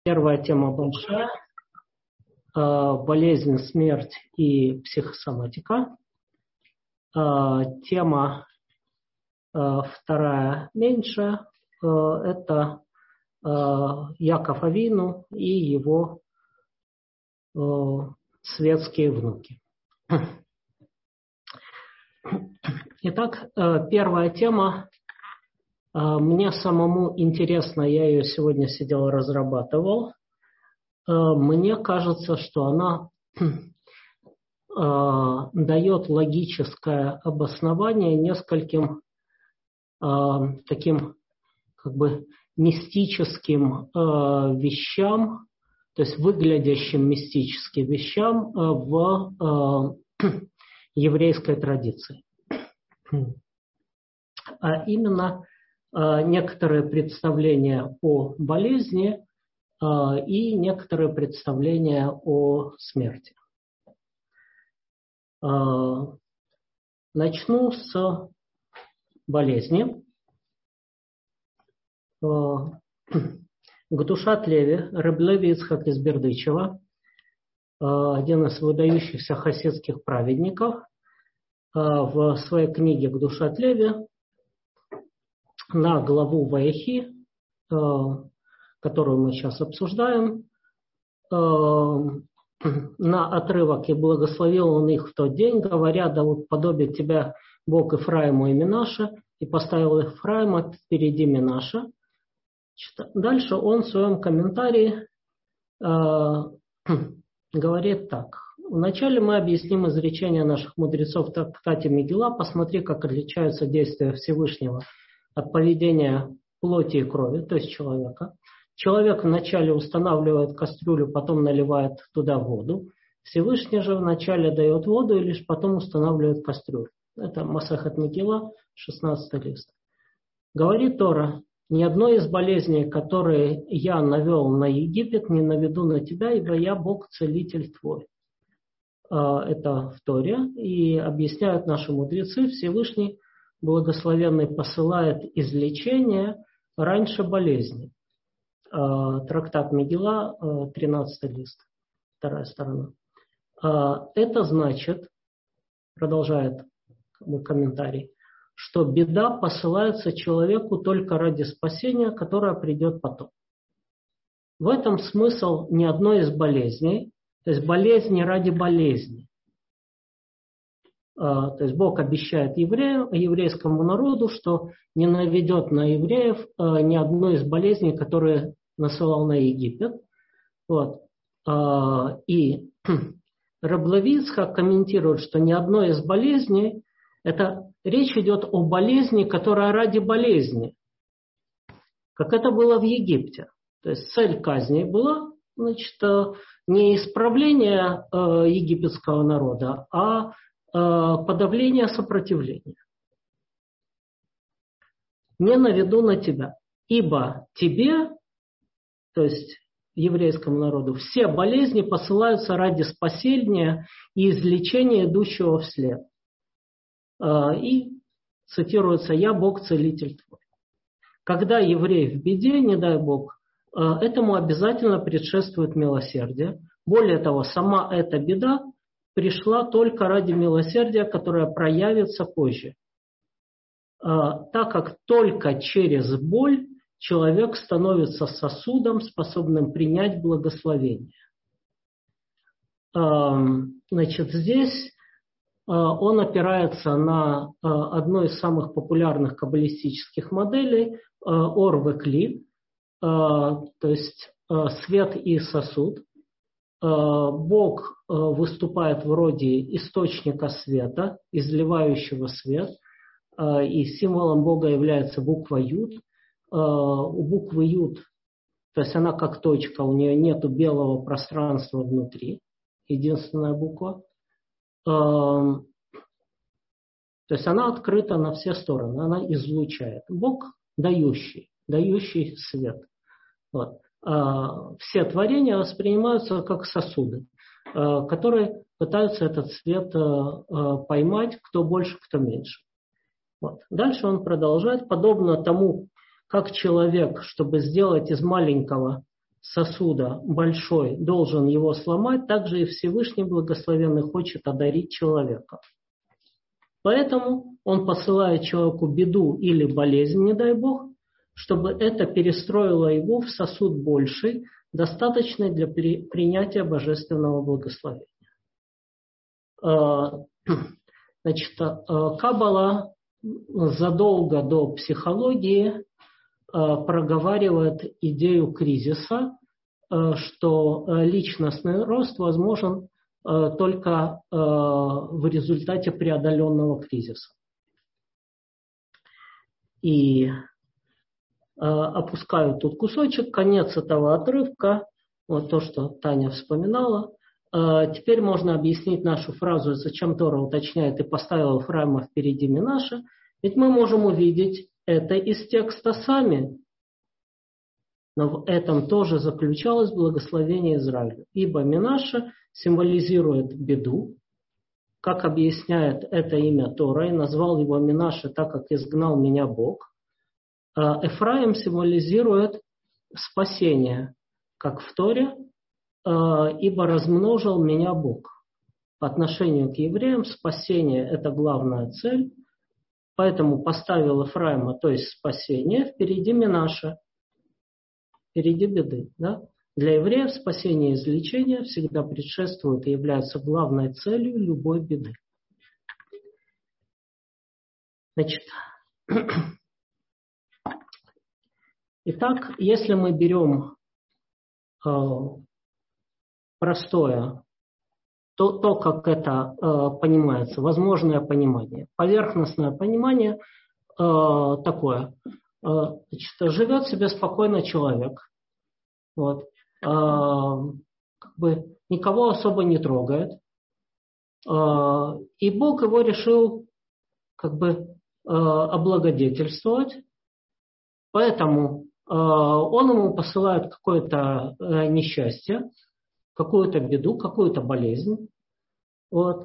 Первая тема большая. Болезнь, смерть и психосоматика. Тема вторая меньше. Это Яков Авину и его светские внуки. Итак, первая тема. Мне самому интересно, я ее сегодня сидел и разрабатывал. Мне кажется, что она дает логическое обоснование нескольким таким как бы мистическим вещам, то есть выглядящим мистическим вещам в еврейской традиции. А именно некоторые представления о болезни и некоторые представления о смерти. Начну с болезни. Гдушат Леви, Реб Леви Ицхак из Бердычева, один из выдающихся хасидских праведников, в своей книге Гдушат Леви на главу Ваехи, которую мы сейчас обсуждаем, на отрывок «И благословил он их в тот день, говоря, да вот подобит тебя Бог Ифраиму и Менаше, и поставил Ифраима впереди Менаше». Дальше он в своем комментарии говорит так. Вначале мы объясним изречения наших мудрецов в трактате Мегилла. Посмотри, как отличаются действия Всевышнего от поведения плоти и крови, то есть человека. Человек вначале устанавливает кастрюлю, потом наливает туда воду. Всевышний же вначале дает воду и лишь потом устанавливает кастрюлю. Это Масехет Мегилла, 16 лист. Говорит Тора: ни одной из болезней, которые я навел на Египет, не наведу на тебя, ибо я Бог, целитель твой. Это в Торе. И объясняют наши мудрецы, Всевышний Благословенный посылает излечение раньше болезни. Трактат Мегилла, 13 лист, вторая сторона. Это значит, продолжает комментарий, что беда посылается человеку только ради спасения, которое придет потом. В этом смысл ни одной из болезней, то есть болезни ради болезни. То есть Бог обещает еврейскому народу, что не наведет на евреев ни одной из болезней, которые насылал на Египет. Вот. И Реб Леви Ицхак комментирует, что ни одной из болезней, это речь идет о болезни, которая ради болезни, как это было в Египте. То есть цель казни была, значит, не исправление египетского народа, а подавление сопротивления. Не наведу на тебя, ибо тебе, то есть еврейскому народу, все болезни посылаются ради спасения и излечения идущего вслед. И цитируется: «Я Бог, целитель твой». Когда еврей в беде, не дай Бог, этому обязательно предшествует милосердие. Более того, сама эта беда пришла только ради милосердия, которое проявится позже. Так как только через боль человек становится сосудом, способным принять благословение. Значит, здесь он опирается на одну из самых популярных каббалистических моделей Ор-Векли, то есть свет и сосуд. Бог выступает вроде источника света, изливающего свет, и символом Бога является буква Юд. У буквы Юд, то есть она как точка, у нее нет белого пространства внутри, единственная буква. То есть она открыта на все стороны, она излучает. Бог дающий свет. Вот. Все творения воспринимаются как сосуды, которые пытаются этот свет поймать, кто больше, кто меньше. Вот. Дальше он продолжает, подобно тому, как человек, чтобы сделать из маленького сосуда большой должен его сломать, так же и Всевышний Благословенный хочет одарить человека. Поэтому он посылает человеку беду или болезнь, не дай Бог, чтобы это перестроило его в сосуд больший, достаточный для принятия божественного благословения. Значит, Каббала задолго до психологии проговаривает идею кризиса, что личностный рост возможен только в результате преодоленного кризиса. И опускаю тут кусочек, конец этого отрывка, вот то, что Таня вспоминала. Теперь можно объяснить нашу фразу, зачем Тора уточняет и поставила Ефраима впереди Менаше. Ведь мы можем увидеть это из текста сами. Но в этом тоже заключалось благословение Израилю. Ибо Менаше символизирует беду, как объясняет это имя Тора, и назвал его Менаше, так как изгнал меня Бог. Эфраим символизирует спасение, как в Торе, ибо размножил меня Бог. По отношению к евреям спасение – это главная цель, поэтому поставил Эфраима, то есть спасение, впереди Менаше, впереди беды. Да? Для евреев спасение и излечение всегда предшествуют и являются главной целью любой беды. Значит, итак, если мы берем простое, то как это понимается, возможное понимание. Поверхностное понимание такое. Значит, живет себе спокойно человек. Вот. Как бы никого особо не трогает. И Бог его решил как бы облагодетельствовать. Поэтому он ему посылает какое-то несчастье, какую-то беду, какую-то болезнь. Вот.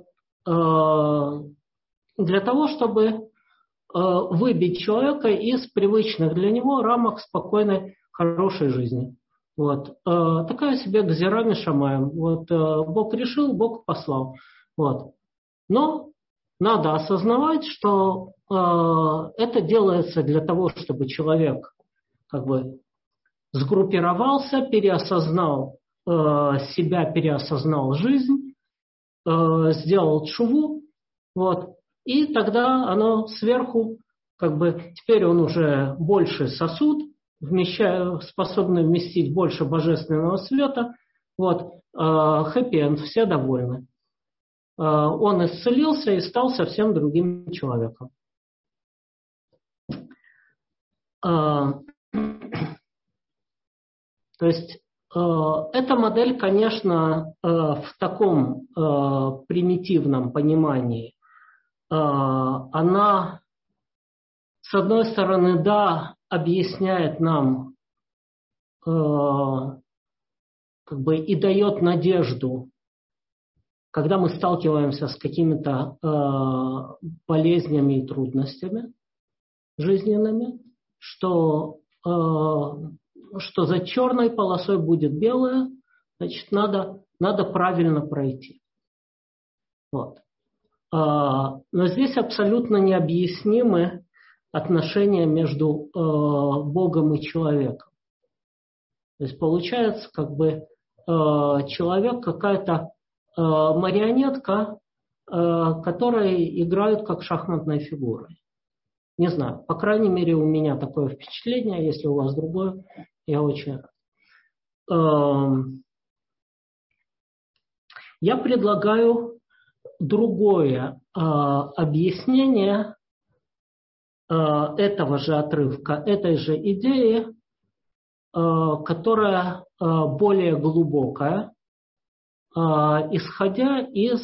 Для того, чтобы выбить человека из привычных для него рамок спокойной, хорошей жизни. Вот. Такая себе гзера мишамаем. Вот. Бог решил, Бог послал. Вот. Но надо осознавать, что это делается для того, чтобы человек как бы сгруппировался, переосознал себя, переосознал жизнь, сделал тшуву, вот, и тогда оно сверху, как бы, теперь он уже больше сосуд, способный вместить больше божественного света, вот, хэппи-энд, все довольны. Он исцелился и стал совсем другим человеком. То есть эта модель, конечно, в таком примитивном понимании, она, с одной стороны, да, объясняет нам как бы и дает надежду, когда мы сталкиваемся с какими-то болезнями и трудностями жизненными, что за черной полосой будет белая, значит, надо правильно пройти. Вот. Но здесь абсолютно необъяснимы отношения между Богом и человеком. То есть получается, как бы человек какая-то марионетка, которая играют как шахматной фигурой. Не знаю, по крайней мере, у меня такое впечатление, если у вас другое, я очень рад. Я предлагаю другое объяснение этого же отрывка, этой же идеи, которая более глубокая, исходя из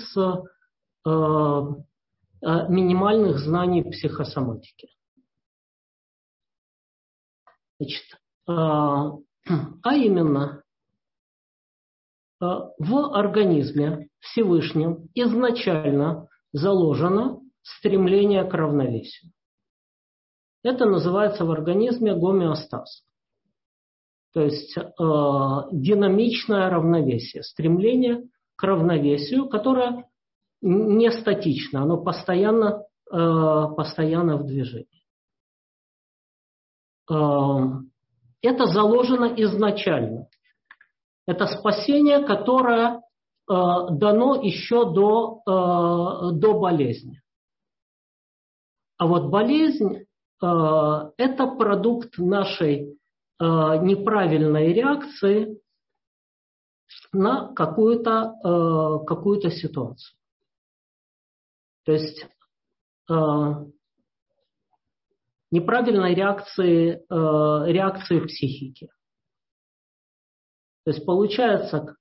минимальных знаний психосоматики. Значит, а именно, в организме Всевышнем изначально заложено стремление к равновесию. Это называется в организме гомеостаз. То есть динамичное равновесие, стремление к равновесию, которое не статично, оно постоянно в движении. Это заложено изначально. Это спасение, которое дано еще до болезни. А вот болезнь – это продукт нашей неправильной реакции на какую-то ситуацию. То есть неправильной реакции психики. То есть получается,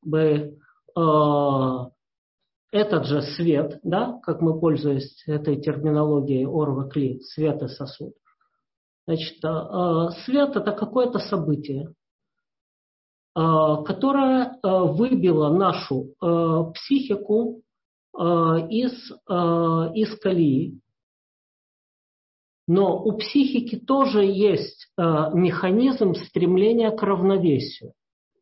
этот же свет, да, как мы пользуемся этой терминологией Орва Кли, свет и сосуд. Значит, свет – это какое-то событие, которое выбило нашу психику из колеи. Но у психики тоже есть механизм стремления к равновесию.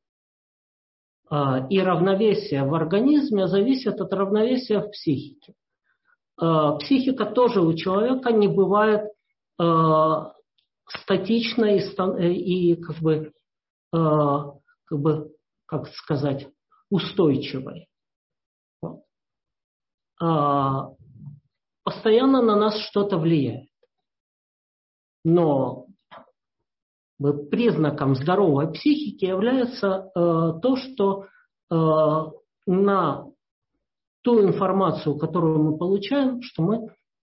И равновесие в организме зависит от равновесия в психике. Психика тоже у человека не бывает статичной и как сказать, устойчивой. Постоянно на нас что-то влияет. Но признаком здоровой психики является то, что на ту информацию, которую мы получаем, что мы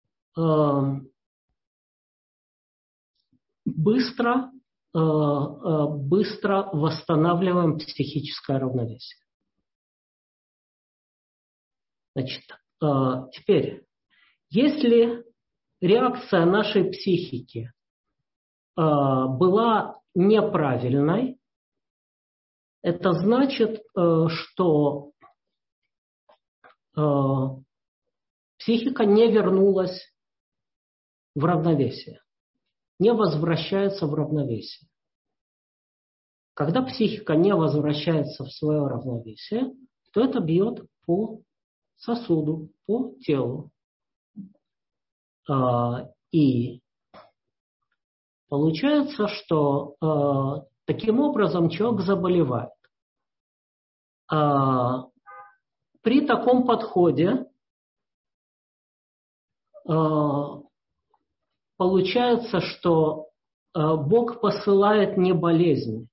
быстро восстанавливаем психическое равновесие. Значит, теперь, если реакция нашей психики была неправильной, это значит, что психика не вернулась в равновесие, не возвращается в равновесие. Когда психика не возвращается в свое равновесие, то это бьет по сосуду, по телу. И получается, что таким образом человек заболевает. При таком подходе получается, что Бог посылает не болезнь,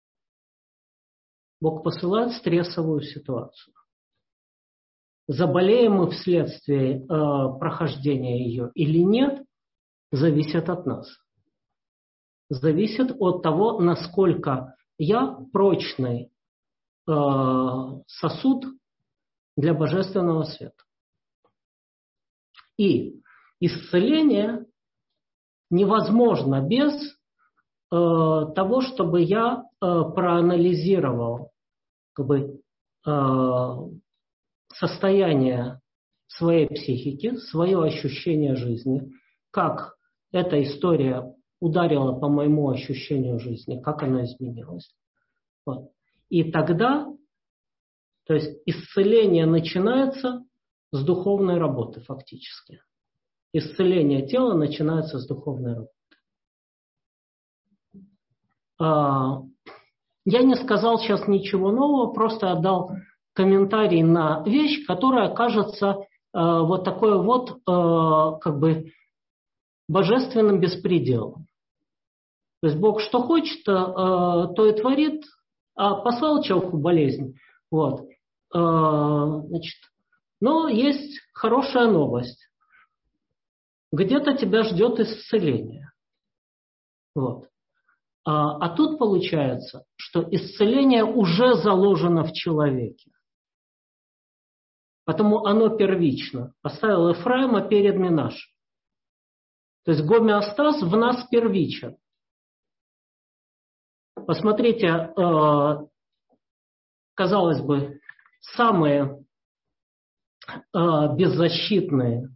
Бог посылает стрессовую ситуацию. Заболеем мы вследствие прохождения ее или нет, зависит от нас. Зависит от того, насколько я прочный сосуд для божественного света. И исцеление невозможно без того, чтобы я проанализировал состояние своей психики, свое ощущение жизни, как эта история ударила по моему ощущению жизни, как она изменилась. Вот. И тогда, то есть исцеление начинается с духовной работы фактически. Исцеление тела начинается с духовной работы. Я не сказал сейчас ничего нового, просто отдал комментарий на вещь, которая кажется вот такой вот божественным беспределом. То есть Бог что хочет, то и творит, а послал человеку болезнь. Вот. Значит, но есть хорошая новость. Где-то тебя ждет исцеление. Вот. А тут получается, что исцеление уже заложено в человеке. Потому оно первично. Поставил Ефраима перед Менаше. То есть гомеостаз в нас первичен. Посмотрите, казалось бы, самые беззащитные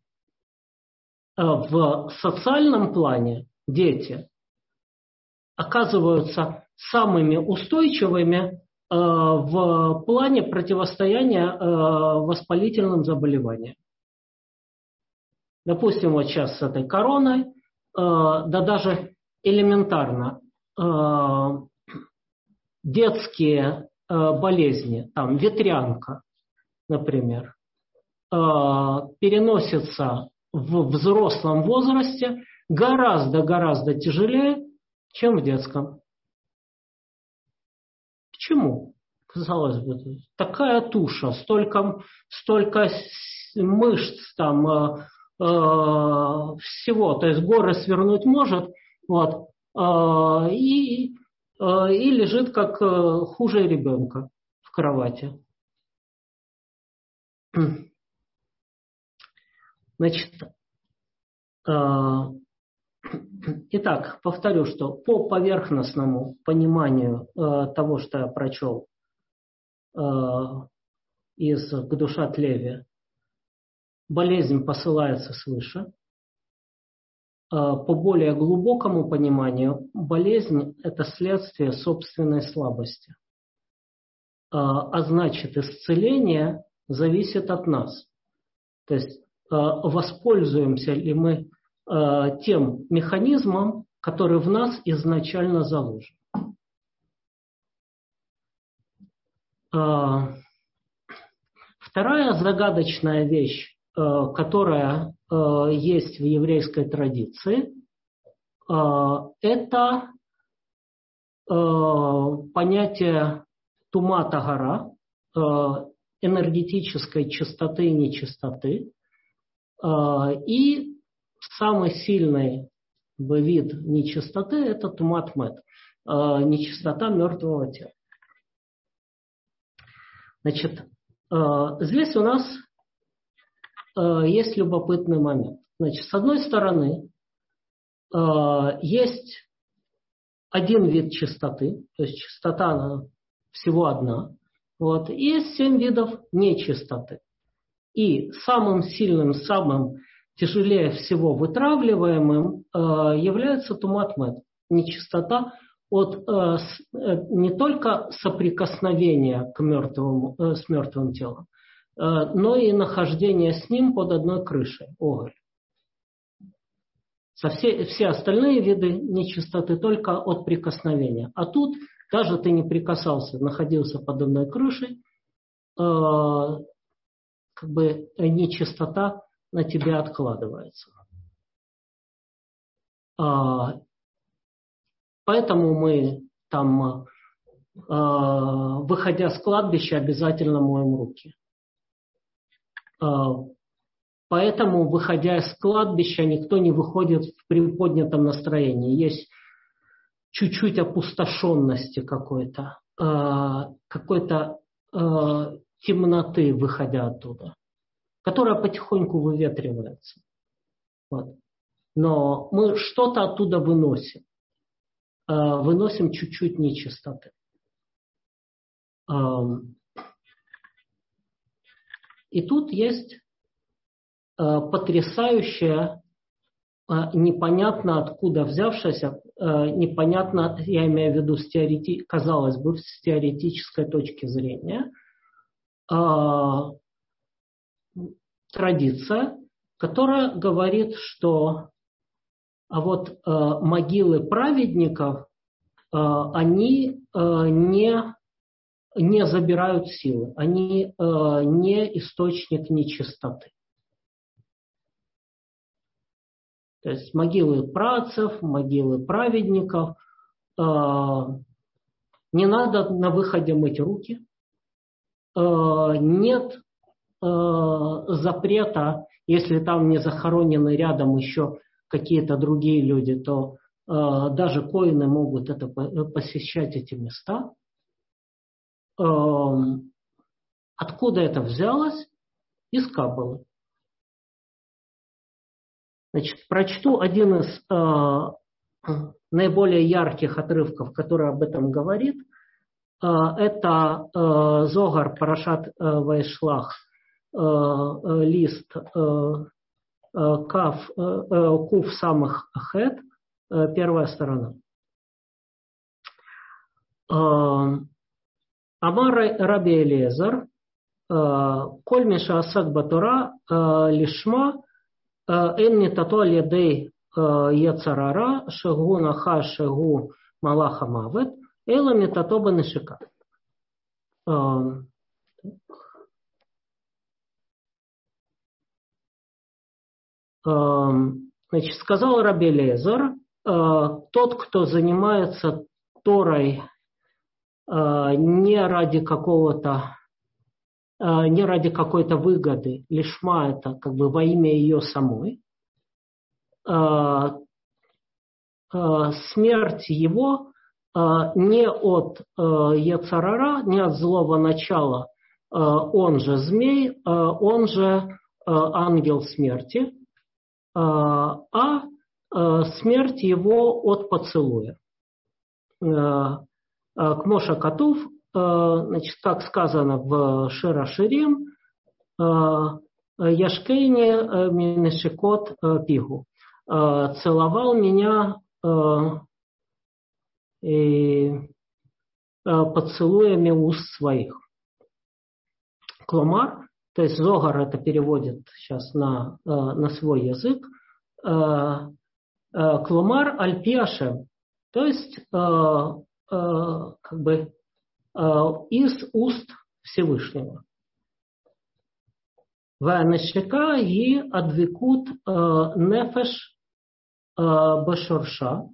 в социальном плане дети оказываются самыми устойчивыми в плане противостояния воспалительным заболеваниям. Допустим, вот сейчас с этой короной, да даже элементарно, детские болезни, там ветрянка, например, переносятся в взрослом возрасте гораздо тяжелее, чем в детском. Почему? Казалось бы, такая туша, столько мышц там, всего, то есть горы свернуть может, вот, и лежит как хуже ребенка в кровати. Значит, итак, повторю, что по поверхностному пониманию того, что я прочел из Гдушат Леви, болезнь посылается свыше. По более глубокому пониманию, болезнь – это следствие собственной слабости. А значит, исцеление зависит от нас. То есть, воспользуемся ли мы тем механизмом, который в нас изначально заложен. Вторая загадочная вещь, которая есть в еврейской традиции, это понятие тума тагара, энергетической чистоты и нечистоты. И самый сильный вид нечистоты – это тумат мет, нечистота мертвого тела. Значит, здесь у нас есть любопытный момент. Значит, с одной стороны, есть один вид чистоты, то есть чистота всего одна, вот, и есть 7 видов нечистоты. И самым сильным, самым тяжелее всего вытравливаемым является тумат мет, нечистота от не только соприкосновения к с мертвым телом, но и нахождения с ним под одной крышей, оголь. Все остальные виды нечистоты только от прикосновения. А тут даже ты не прикасался, находился под одной крышей, как бы нечистота на тебя откладывается. Поэтому мы там, выходя с кладбища, обязательно моем руки. Поэтому, выходя из кладбища, никто не выходит в приподнятом настроении. Есть чуть-чуть опустошенности какой-то темноты, выходя оттуда, которая потихоньку выветривается. Вот. Но мы что-то оттуда выносим. Выносим чуть-чуть нечистоты. И тут есть потрясающая, непонятно откуда взявшаяся, непонятно, я имею в виду, казалось бы, с теоретической точки зрения, традиция, которая говорит, что вот могилы праведников, они не забирают силы, они не источник нечистоты. То есть могилы праотцев, могилы праведников, не надо на выходе мыть руки, нет запрета, если там не захоронены рядом еще какие-то другие люди, то даже коины могут посещать эти места. Откуда это взялось? Из Каббалы. Значит, прочту один из наиболее ярких отрывков, который об этом говорит. Это Зогар Парашат Вайшлах, лист Кув самых Хет, первая сторона. Амар Раби Элиезер, коль миша асак батура лишма эн нитато аль-ядей яцарара шегу наха шегу малаха мавет эла нитато банешика. Значит, сказал Раби Элиезер, тот, кто занимается Торой не ради какой-то выгоды, лишма это как бы во имя ее самой, смерть его не от яцарара, не от злого начала, он же змей, он же ангел смерти, а смерть его от поцелуя. Кмоша Катув, значит, как сказано в Шир ха-Ширим, Яшкейни Минешикот Пигу, целовал меня поцелуями уст своих. Кломар, то есть Зогар это переводит сейчас на свой язык, Кломар Аль-Пи Ашем, то есть как бы из уст Всевышнего. Ванешика и адвикут нефеш башорша.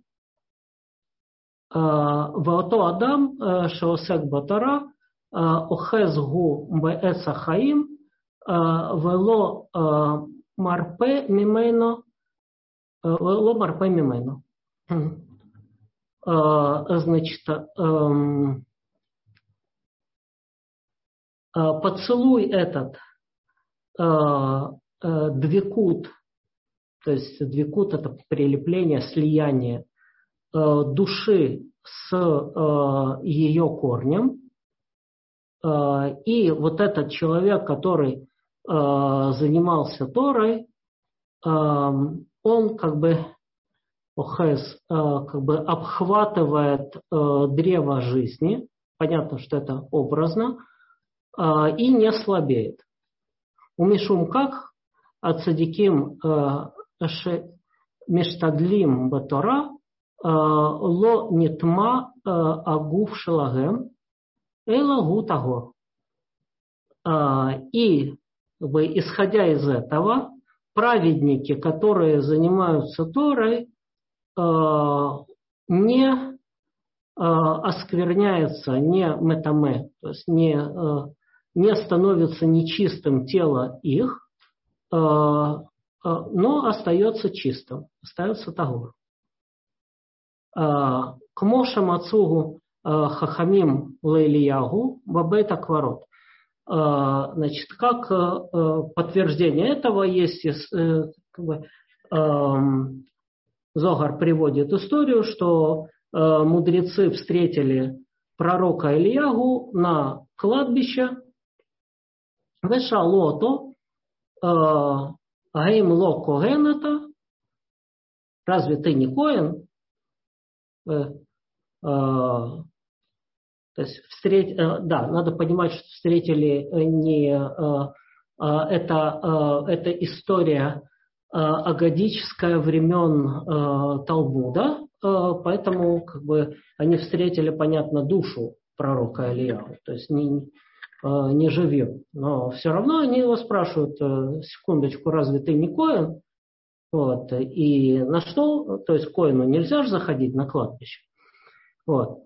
Ваото адам шаосек батара охезгу беэца хаим вело марпе мимено. Значит, поцелуй этот двекут, то есть двекут это прилепление, слияние души с ее корнем. И вот этот человек, который занимался Торой, он как бы обхватывает древо жизни, понятно, что это образно, и не слабеет. Умишум как ацадиким мештадлим батора ло нитма агуф шелагем эла гутаго. И исходя из этого, праведники, которые занимаются Торой, не оскверняется, не метаме, то есть не становится нечистым тело их, но остается чистым, остается тагор. Кмоша мацугу хахамим лейлиягу бабет акварот. Значит, как подтверждение этого есть, Зогар приводит историю, что мудрецы встретили пророка Ильягу на кладбище. Вешалото аим ло когената. Разве ты не коэн? То есть да, надо понимать, что встретили не это история агадическая времен Талмуда, поэтому как бы они встретили, понятно, душу пророка Ильяху, то есть не живем. Но все равно они его спрашивают: секундочку, разве ты не коэн? Вот. И на что, то есть коэну нельзя же заходить на кладбище. Вот.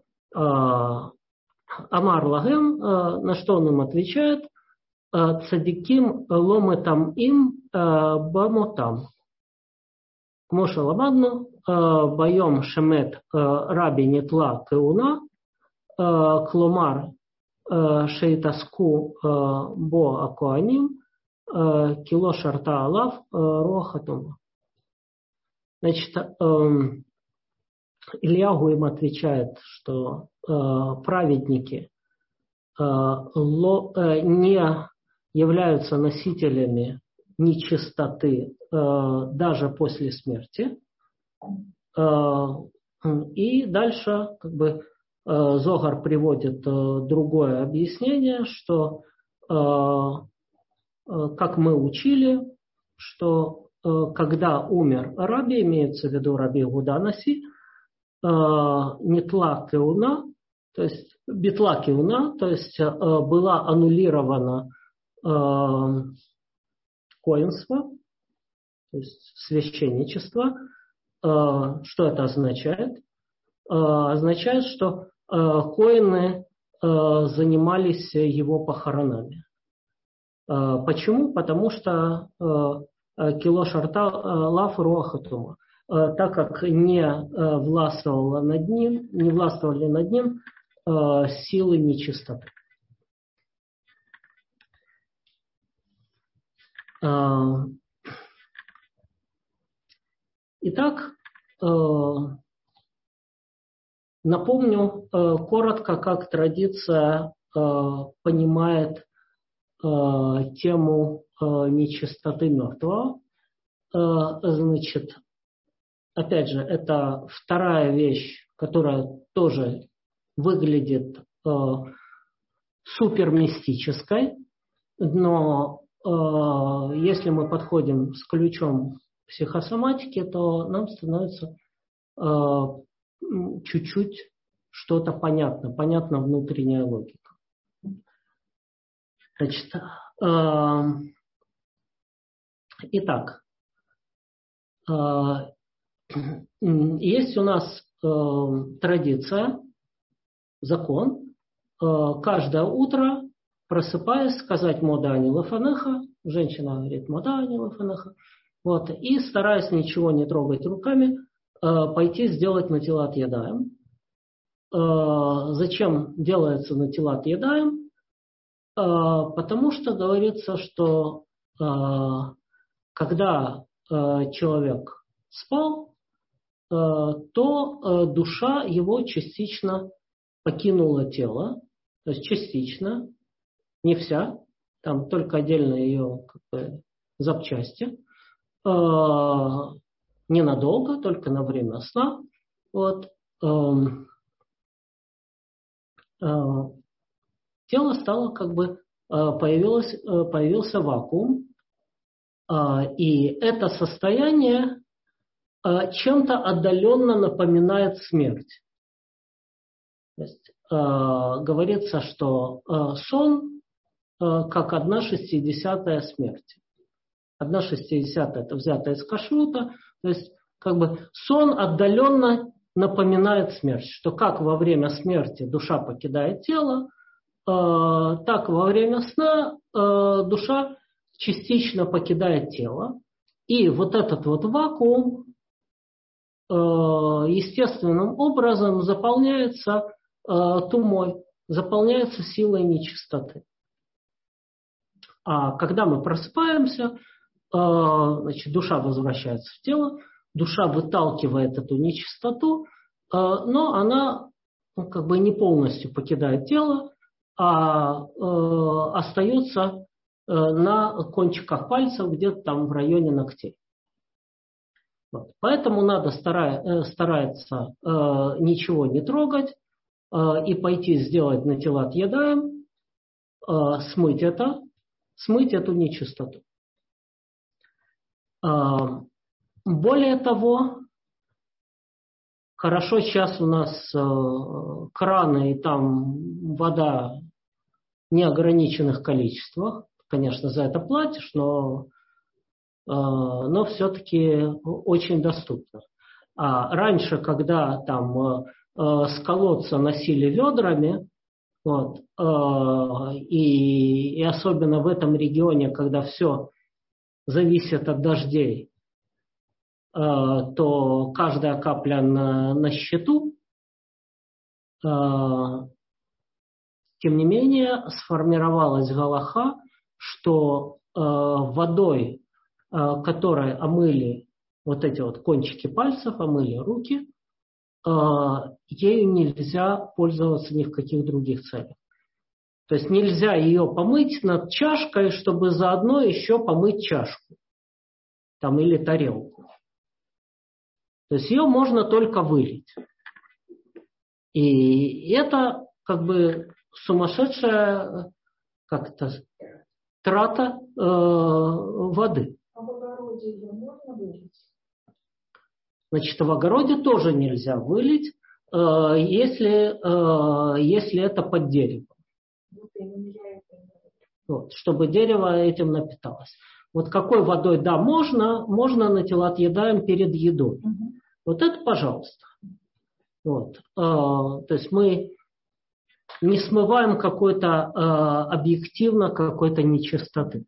Амар лагем, на что он им отвечает: цадиким лометам им бамотам. Моша ламадну байом шемет раби нетла кеуна кломар шейтаску бо акуаним кило шарта алав рохатума. Значит, Ильягу им отвечает, что праведники не являются носителями нечистоты даже после смерти. И дальше как бы Зогар приводит другое объяснение, что, как мы учили, что когда умер Раби, имеется в виду Раби Иуда Анаси, нетла кеуна, то есть битла кеуна, то есть была аннулирована коинство, то есть священничество. Что это означает? Означает, что коины занимались его похоронами. Почему? Потому что кило шарта лав руаха тума, так как не властвовали над ним силы нечистоты. Итак, напомню коротко, как традиция понимает тему нечистоты мертвого. Значит, опять же, это вторая вещь, которая тоже выглядит супермистической, но если мы подходим с ключом психосоматики, то нам становится чуть-чуть что-то понятно, понятна внутренняя логика. Значит, итак, есть у нас традиция, закон, каждое утро, просыпаясь, сказать «Модани лафанеха», женщина говорит «Модани лафанеха», вот, и стараясь ничего не трогать руками, пойти сделать натилат ядаем. Зачем делается натилат ядаем? Потому что говорится, что когда человек спал, то душа его частично покинула тело, то есть частично, не вся, там только отдельно ее запчасти, ненадолго, только на время сна. Вот, тело стало появился вакуум, и это состояние чем-то отдаленно напоминает смерть. То есть, говорится, что сон как 1/60 смерти. 1/60 это взято из кашрута, то есть сон отдаленно напоминает смерть, что как во время смерти душа покидает тело, так во время сна душа частично покидает тело, и вот этот вот вакуум естественным образом заполняется тумой, заполняется силой нечистоты. А когда мы просыпаемся, значит, душа возвращается в тело, душа выталкивает эту нечистоту, но она не полностью покидает тело, а остается на кончиках пальцев, где-то там в районе ногтей. Вот. Поэтому надо стараться ничего не трогать и пойти сделать натилат ядаем, смыть эту нечистоту. Более того, хорошо сейчас у нас краны и там вода в неограниченных количествах. Конечно, за это платишь, но все-таки очень доступно. А раньше, когда там с колодца носили ведрами, вот, и особенно в этом регионе, когда все зависит от дождей, то каждая капля на счету. Тем не менее, сформировалась галаха, что водой, которой омыли вот эти вот кончики пальцев, омыли руки, ею нельзя пользоваться ни в каких других целях. То есть нельзя ее помыть над чашкой, чтобы заодно еще помыть чашку там, или тарелку. То есть ее можно только вылить. И это как бы сумасшедшая трата воды. А в огороде ее можно вылить? Значит, в огороде тоже нельзя вылить, если это под деревом. Вот, чтобы дерево этим напиталось. Вот какой водой, да, можно натилат-едаем перед едой. Вот это пожалуйста. Вот. То есть мы не смываем объективно какой-то нечистоты.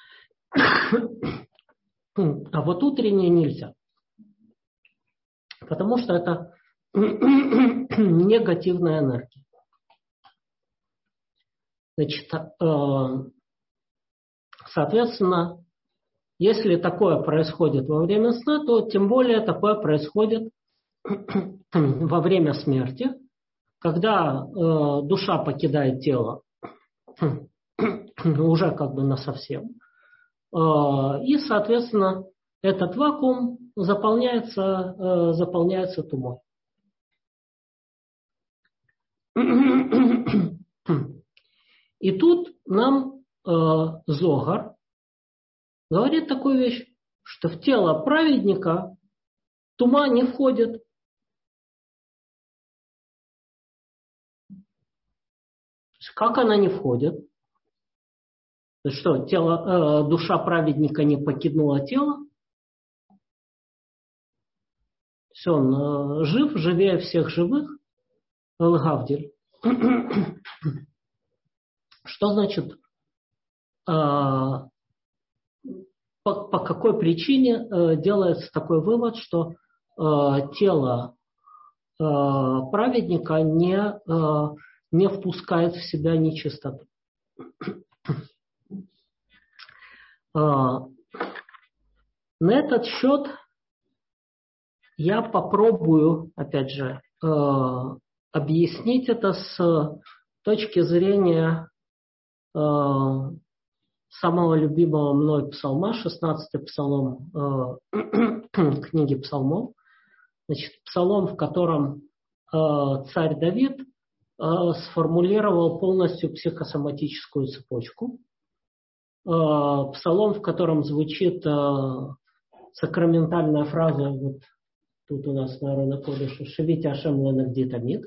А вот утреннее нельзя. Потому что это негативная энергия. Значит, соответственно, если такое происходит во время сна, то тем более такое происходит во время смерти, когда душа покидает тело уже как бы насовсем. И, соответственно, этот вакуум заполняется тумой. И тут нам Зогар говорит такую вещь, что в тело праведника тума не входит. Как она не входит? Что, душа праведника не покинула тело? Все, он жив, живее всех живых. Гавдиль. Что значит, по какой причине делается такой вывод, что тело праведника не впускает в себя нечистоту? На этот счет я попробую, опять же, объяснить это с точки зрения самого любимого мной псалма, 16-й псалом книги псалмов. Значит, псалом, в котором царь Давид сформулировал полностью психосоматическую цепочку. Псалом, в котором звучит сакраментальная фраза, вот тут у нас, наверное, на кодыше, «Шевите Ашем ленагдит тамид».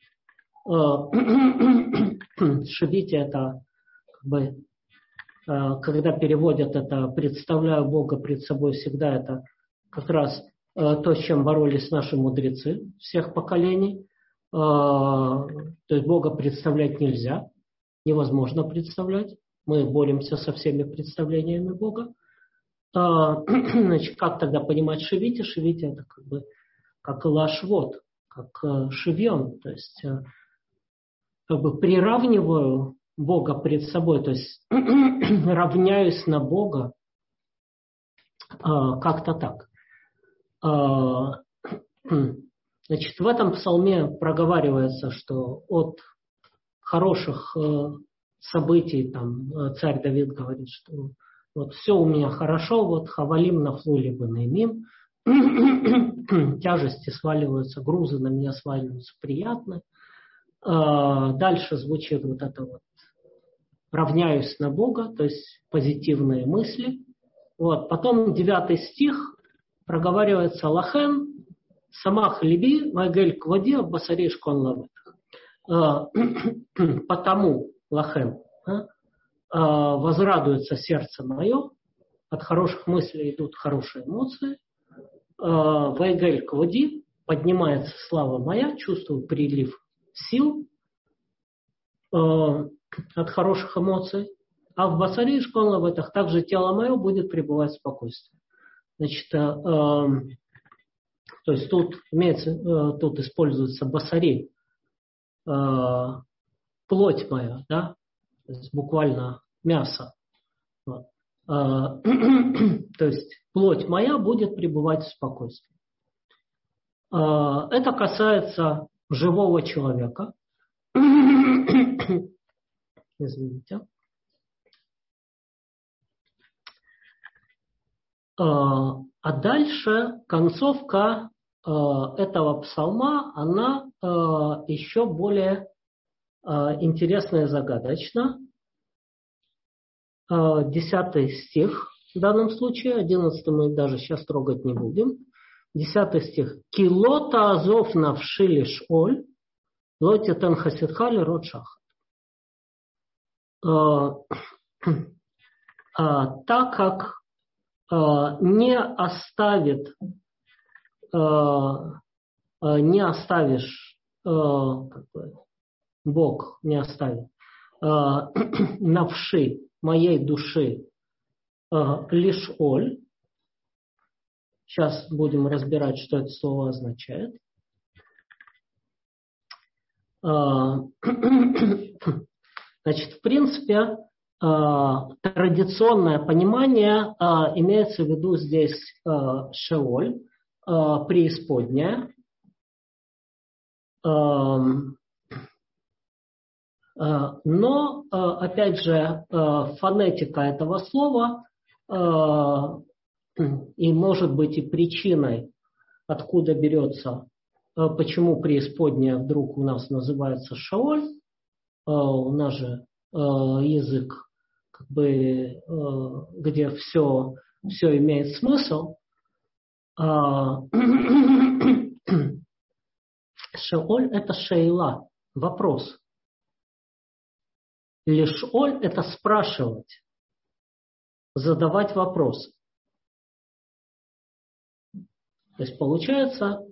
Шевите это, как бы, когда переводят это, представляю Бога пред собой всегда, это как раз то, с чем боролись наши мудрецы всех поколений. То есть Бога представлять нельзя, невозможно представлять. Мы боремся со всеми представлениями Бога. Значит, как тогда понимать шевите? Шевите это как бы как лашвот, как шевьон, то есть как бы приравниваю Бога пред собой, то есть равняюсь на Бога как-то так. Значит, в этом псалме проговаривается, что от хороших событий, там царь Давид говорит, что вот все у меня хорошо, вот хавалим нафлули бы наимим, тяжести сваливаются, грузы на меня сваливаются приятно. Дальше звучит вот это вот равняюсь на Бога, то есть позитивные мысли. Вот. Потом 9 стих проговаривается лахен, самах либи, вайгель квади, басариш кон лавет. Потому лахен, возрадуется сердце мое, от хороших мыслей идут хорошие эмоции. Вайгель квади, поднимается слава моя, чувствую прилив сил от хороших эмоций. А в басаре и школах также тело мое будет пребывать в спокойствии. Значит, то есть тут используется басари, плоть моя, да, то есть буквально мясо. Вот. То есть плоть моя будет пребывать в спокойствии. Это касается живого человека. Извините. А дальше концовка этого псалма, она еще более интересна и загадочна. 10 стих в данном случае, 11 мы даже сейчас трогать не будем. 10 стих. Килота азов навши лиш оль, лоти тен хасидха лирот шахат. Так как не оставишь, Бог не оставит навши моей души лишь оль. Сейчас будем разбирать, что это слово означает. Значит, в принципе, традиционное понимание имеется в виду здесь шеоль, преисподняя. Но, опять же, фонетика этого слова и может быть и причиной, откуда берется, почему преисподняя вдруг у нас называется шеоль. У нас же язык, как бы, где все имеет смысл. Шеоль – это шейла, вопрос. Лишоль – это спрашивать, задавать вопрос. То есть получается,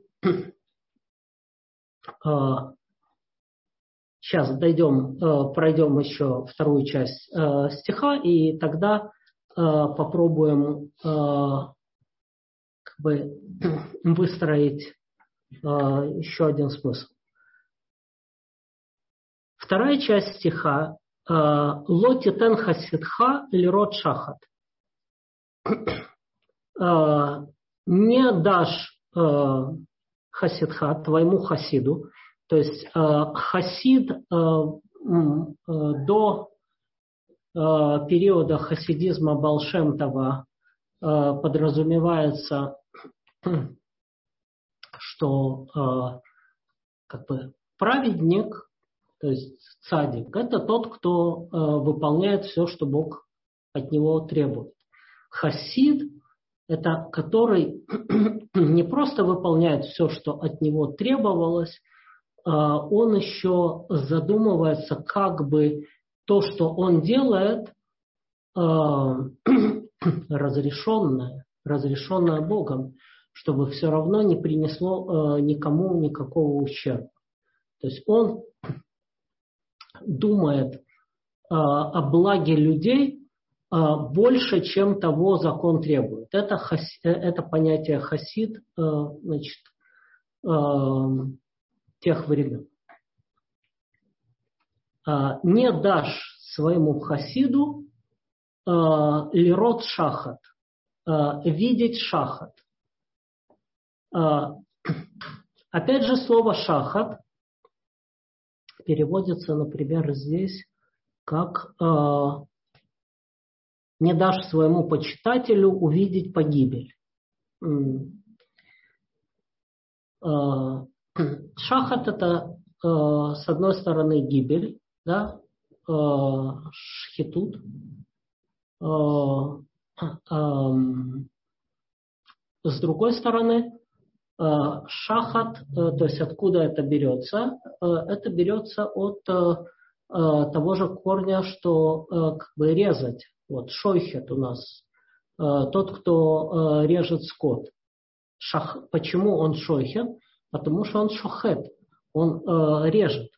сейчас пройдем еще вторую часть стиха, и тогда попробуем как бы выстроить еще один смысл. Вторая часть стиха «Лоти тен хасидха лирот шахат». Не дашь хасидха, твоему хасиду, то есть хасид до периода хасидизма Баал Шем Това подразумевается, что как бы праведник, то есть цадик, это тот, кто выполняет все, что Бог от него требует. Хасид – это который не просто выполняет все, что от него требовалось, он еще задумывается, как бы то, что он делает, разрешенное Богом, чтобы все равно не принесло никому никакого ущерба. То есть он думает о благе людей больше, чем того закон требует. Это понятие хасид, значит, тех времен. Не дашь своему хасиду лирот шахат, видеть шахат. Опять же, слово шахат переводится, например, здесь как не дашь своему почитателю увидеть погибель. Шахат – это, с одной стороны, гибель, да, шхитут. С другой стороны, шахат, то есть откуда это берется? Это берется от того же корня, что как бы резать. Вот шойхет у нас, тот, кто режет скот. Почему он шойхет? Потому что он шохет, он режет.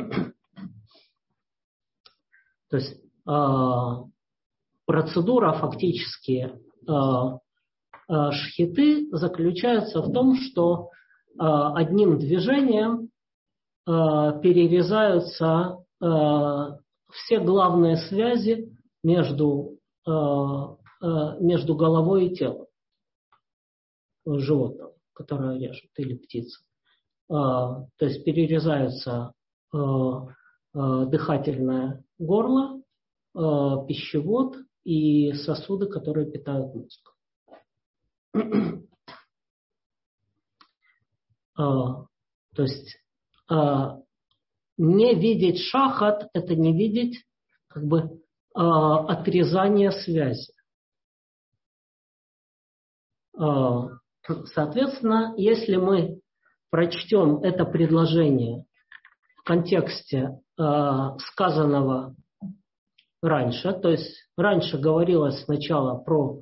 То есть процедура фактически шхиты заключается в том, что одним движением перерезаются все главные связи между головой и телом животного, которое режет, или птицы. То есть перерезаются дыхательное горло, пищевод и сосуды, которые питают мозг. То есть не видеть шахат – это не видеть как бы отрезание связи. Соответственно, если мы прочтем это предложение в контексте сказанного раньше, то есть раньше говорилось сначала про,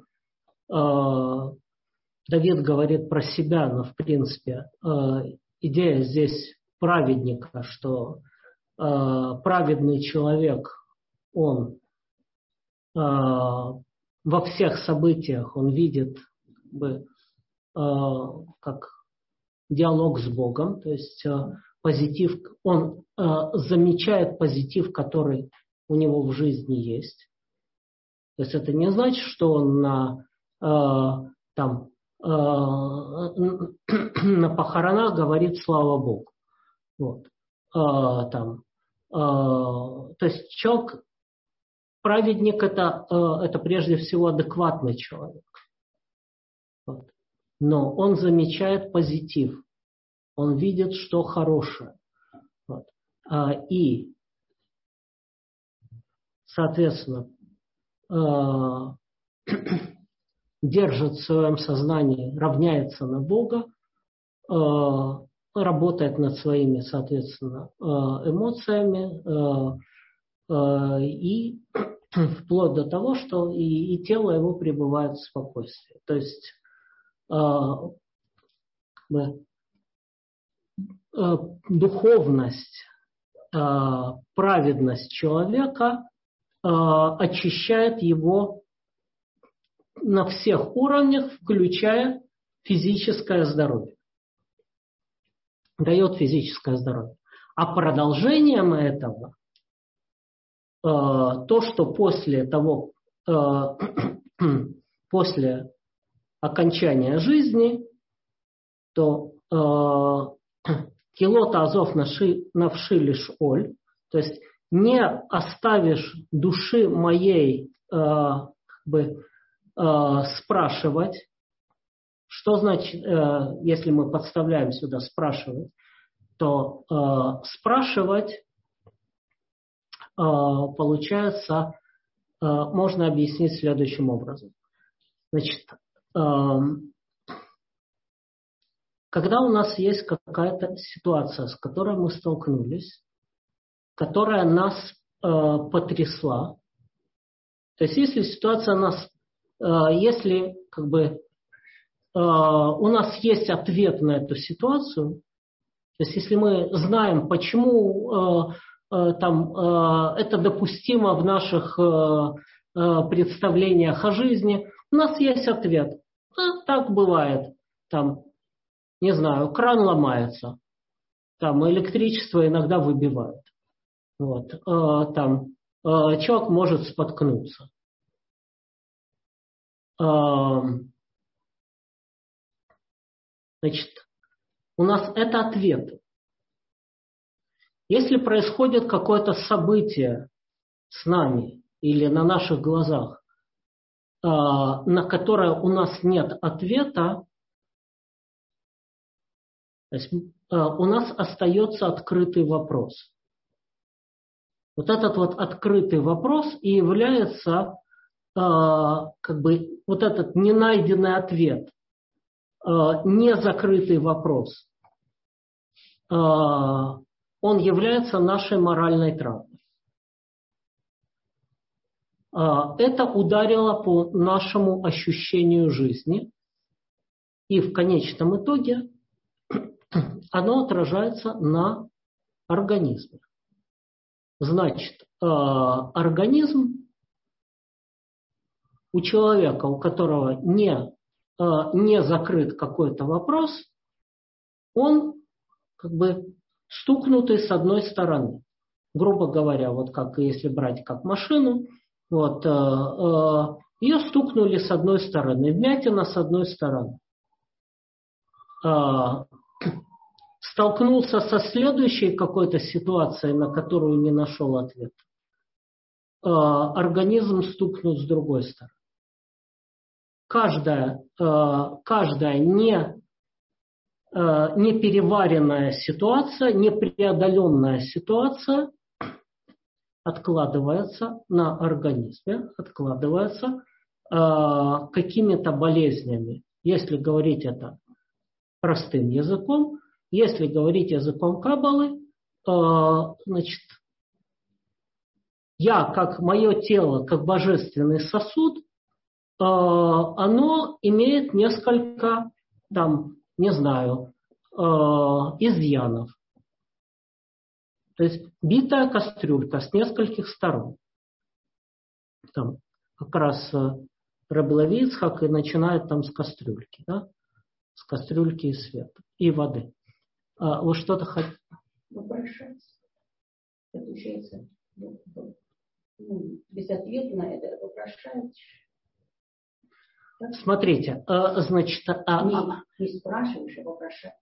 Давид говорит про себя, но в принципе идея здесь праведника, что праведный человек, он во всех событиях, он видит как диалог с Богом, то есть позитив, он замечает позитив, который у него в жизни есть. То есть это не значит, что он на похоронах говорит «слава Богу». Вот. То есть человек, праведник это прежде всего адекватный человек. Вот. Но он замечает позитив, он видит, что хорошее. Вот. И, соответственно, держит в своем сознании, равняется на Бога, работает над своими, соответственно, эмоциями и вплоть до того, что и тело его пребывает в спокойствии. То есть духовность, праведность человека очищает его на всех уровнях, включая физическое здоровье. Дает физическое здоровье. А продолжением этого то, что после окончания жизни, то килота азов навши лишь оль, то есть не оставишь души моей спрашивать. Что значит, если мы подставляем сюда спрашивать, то спрашивать получается, можно объяснить следующим образом. Значит, когда у нас есть какая-то ситуация, с которой мы столкнулись, которая нас потрясла, то есть если ситуация нас, если у нас есть ответ на эту ситуацию, то есть если мы знаем, почему это допустимо в наших представлениях о жизни, у нас есть ответ. Так бывает. Не знаю, кран ломается, электричество иногда выбивают. Вот. Человек может споткнуться. Значит, у нас это ответы. Если происходит какое-то событие с нами или на наших глазах, на которое у нас нет ответа, то есть у нас остается открытый вопрос. Вот этот вот открытый вопрос и является вот этот ненайденный ответ, незакрытый вопрос. Он является нашей моральной травмой. Это ударило по нашему ощущению жизни, и в конечном итоге оно отражается на организме. Значит, организм у человека, у которого не закрыт какой-то вопрос, он стукнутый с одной стороны. Грубо говоря, вот как если брать как машину, вот, ее стукнули с одной стороны, вмятина с одной стороны. Столкнулся со следующей какой-то ситуацией, на которую не нашел ответа. Организм стукнут с другой стороны. Каждая непереваренная ситуация, непреодоленная ситуация откладывается на организме, откладывается какими-то болезнями. Если говорить это простым языком, если говорить языком Каббалы, значит, мое тело, как божественный сосуд, оно имеет несколько, изъянов. То есть битая кастрюлька с нескольких сторон. Там как раз Ребе Леви Ицхак и начинает там с кастрюльки, да? С кастрюльки и света, и воды. Вы что-то хотите? Вопрошать. Получается, без ответа на это вопрошать. Смотрите, значит... Не спрашиваешь, а вопрошать.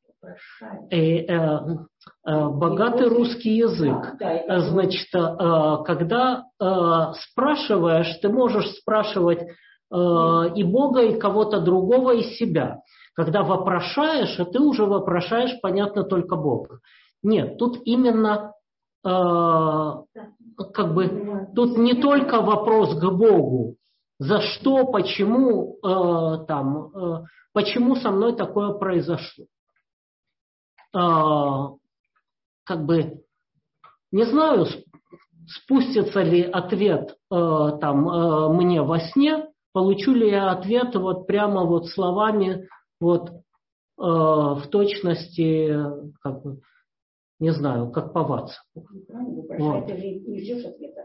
Богатый русский язык. Значит, когда спрашиваешь, ты можешь спрашивать и Бога, и кого-то другого, и себя. Когда вопрошаешь, ты уже вопрошаешь, понятно, только Бога. Нет, тут именно тут не только вопрос к Богу. За что, почему, почему со мной такое произошло. Не знаю, спустится ли ответ мне во сне, получу ли я ответ прямо словами в точности, не знаю, как по Ватсапу. Вот. Ты же не ждешь ответа.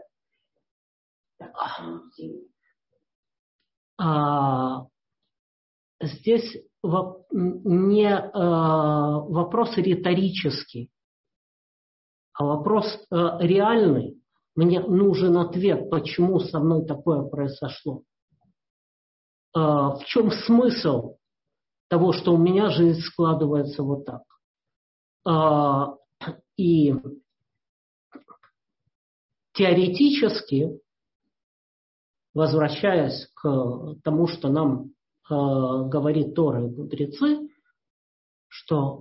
Здесь не вопрос риторический, а вопрос реальный. Мне нужен ответ, почему со мной такое произошло. В чем смысл того, что у меня жизнь складывается вот так. И теоретически, возвращаясь к тому, что нам говорит Тора и мудрецы, что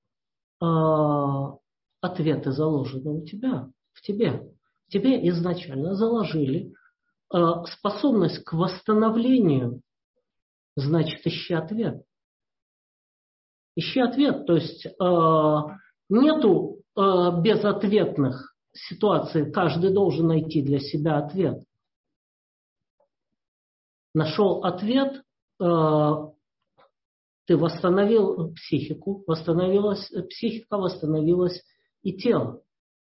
ответы заложены у тебя, в тебе. В тебе изначально заложили способность к восстановлению, значит, ищи ответ. Ищи ответ, то есть нету безответных ситуаций, каждый должен найти для себя ответ. Нашел ответ, ты восстановил психику, восстановилась психика, восстановилась и тело.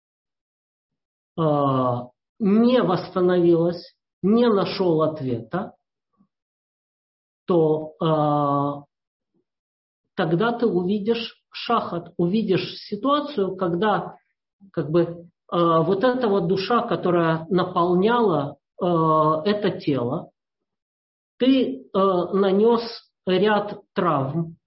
Не восстановилась, не нашел ответа, то тогда ты увидишь шахат, увидишь ситуацию, когда вот эта душа, которая наполняла это тело, ты нанес ряд травм.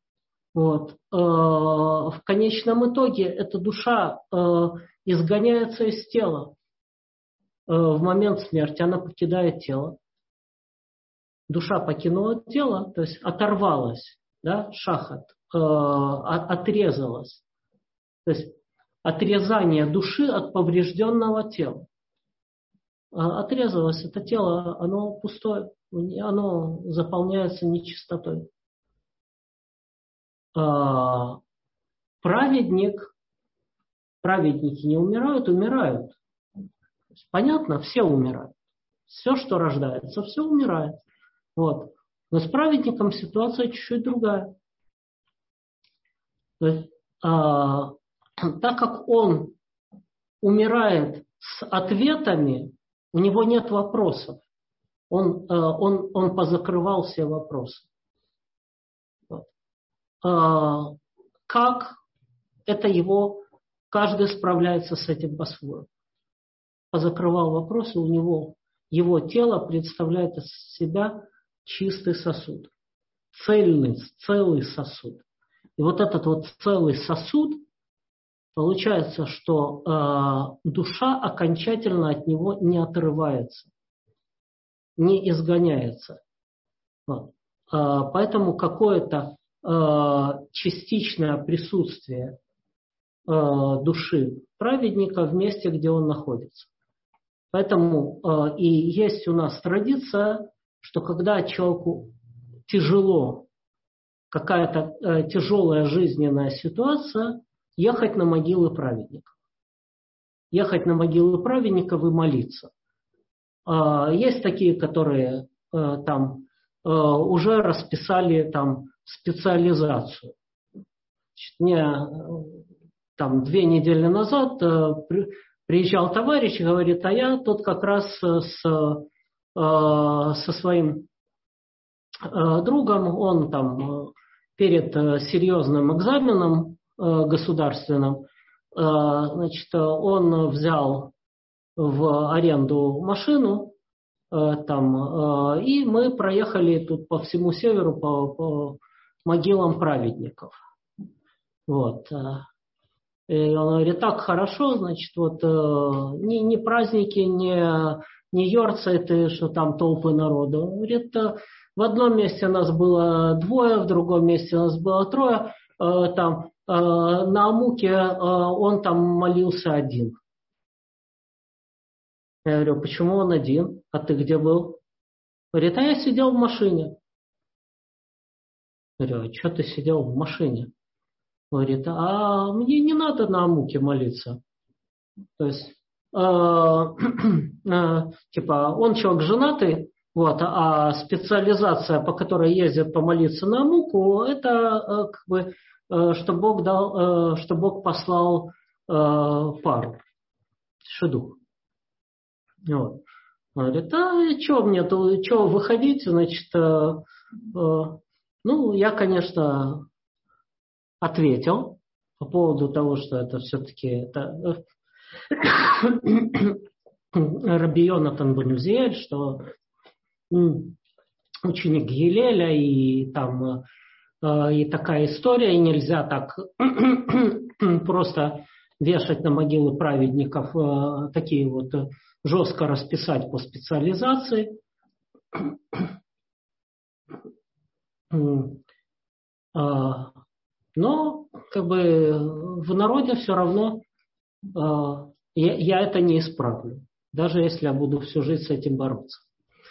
В конечном итоге эта душа изгоняется из тела. В момент смерти она покидает тело. Душа покинула тело, то есть оторвалась, да, шахат, отрезалась. То есть отрезание души от поврежденного тела. Отрезалось это тело, оно пустое, оно заполняется нечистотой. Праведники не умирают, умирают. Понятно, все умирают. Все, что рождается, все умирает. Но с праведником ситуация чуть-чуть другая. То есть, так как он умирает с ответами, у него нет вопросов. Он позакрывал все вопросы. Как это его, каждый справляется с этим по-своему. Позакрывал вопросы, у него его тело представляет из себя чистый сосуд. Целый сосуд. И вот этот целый сосуд, получается, что душа окончательно от него не отрывается, не изгоняется. Поэтому какое-то частичное присутствие души праведника в месте, где он находится. Поэтому и есть у нас традиция, что когда человеку тяжело, какая-то тяжелая жизненная ситуация, ехать на могилы праведников. Ехать на могилы праведников и молиться. Есть такие, которые там уже расписали там специализацию. Мне там 2 недели назад приезжал товарищ и говорит, а я тут как раз со своим другом, он там перед серьезным экзаменом государственным, значит, он взял в аренду машину, там, и мы проехали тут по всему северу по могилам праведников. Вот. И он говорит, так хорошо, значит, вот ни праздники, ни йорцайты, что там толпы народу. Он говорит, в одном месте нас было 2, в другом месте нас было 3, там, на Амуке он там молился 1. Я говорю, почему он 1? А ты где был? Говорит, а я сидел в машине. Я говорю, а что ты сидел в машине? Говорит, а мне не надо на Амуке молиться. То есть, типа, он человек женатый, вот, а специализация, по которой ездят помолиться на Амуку, это как бы, что Бог дал, что Бог послал пару, шедух. Вот. Говорит, а что мне, что выходить, значит, ну, я, конечно, ответил по поводу того, что это все-таки Раби Йонатан бен Узиэль, что ученик Гилеля, и там и такая история, и нельзя так просто вешать на могилы праведников, такие вот жестко расписать по специализации. Но как бы в народе все равно я это не исправлю, даже если я буду всю жизнь с этим бороться.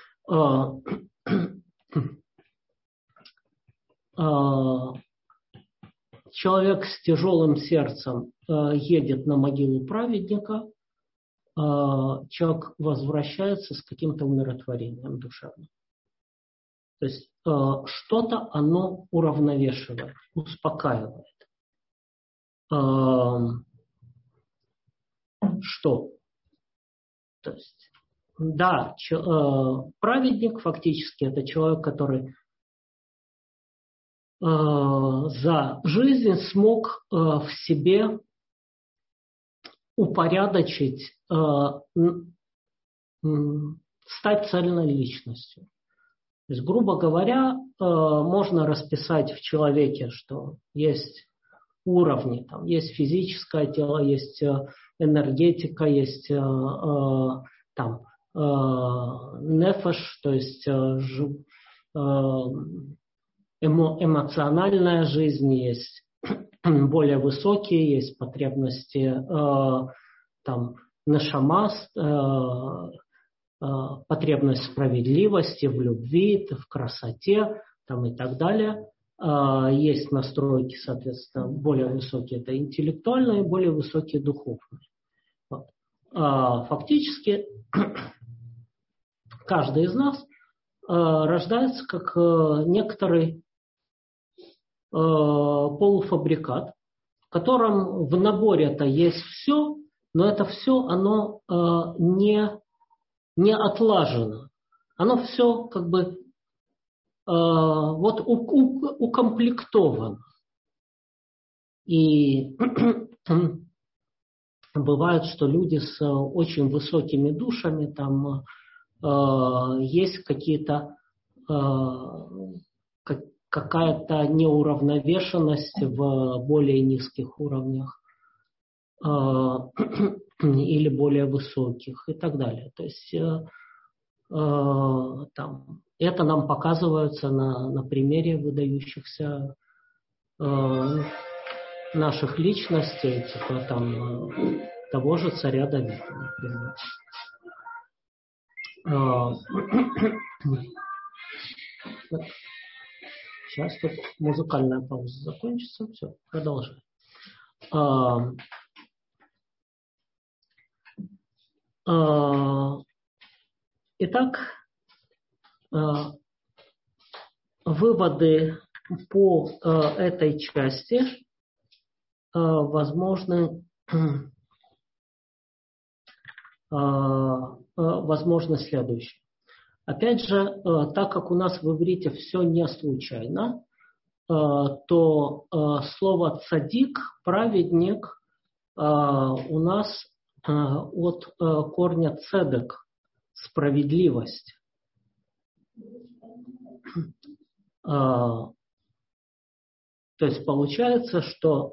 Человек с тяжелым сердцем едет на могилу праведника, человек возвращается с каким-то умиротворением душевным. То есть что-то оно уравновешивает, успокаивает. Что? То есть, да, праведник фактически это человек, который за жизнь смог в себе упорядочить, стать цельной личностью. То есть, грубо говоря, можно расписать в человеке, что есть уровни, там есть физическое тело, есть энергетика, есть там нефеш, то есть эмоциональная жизнь, есть более высокие, есть потребности там нешама, потребность в справедливости, в любви, в красоте там, и так далее. Есть настройки, соответственно, более высокие, это интеллектуальные, более высокие духовные. Вот. Фактически каждый из нас рождается как некоторый полуфабрикат, в котором в наборе-то есть все, но это все, оно не отлажено. Оно все как бы вот укомплектовано. И бывает, что люди с очень высокими душами, там есть какие-то какая-то неуравновешенность в более низких уровнях или более высоких и так далее. То есть там, это нам показывается на примере выдающихся наших личностей, типа там того же царя Давида, например. Сейчас тут музыкальная пауза закончится. Все, продолжаем. Итак, выводы по этой части возможны следующее. Опять же, так как у нас в иврите все не случайно, то слово цадик, праведник, у нас от корня цедек, справедливость. То есть получается, что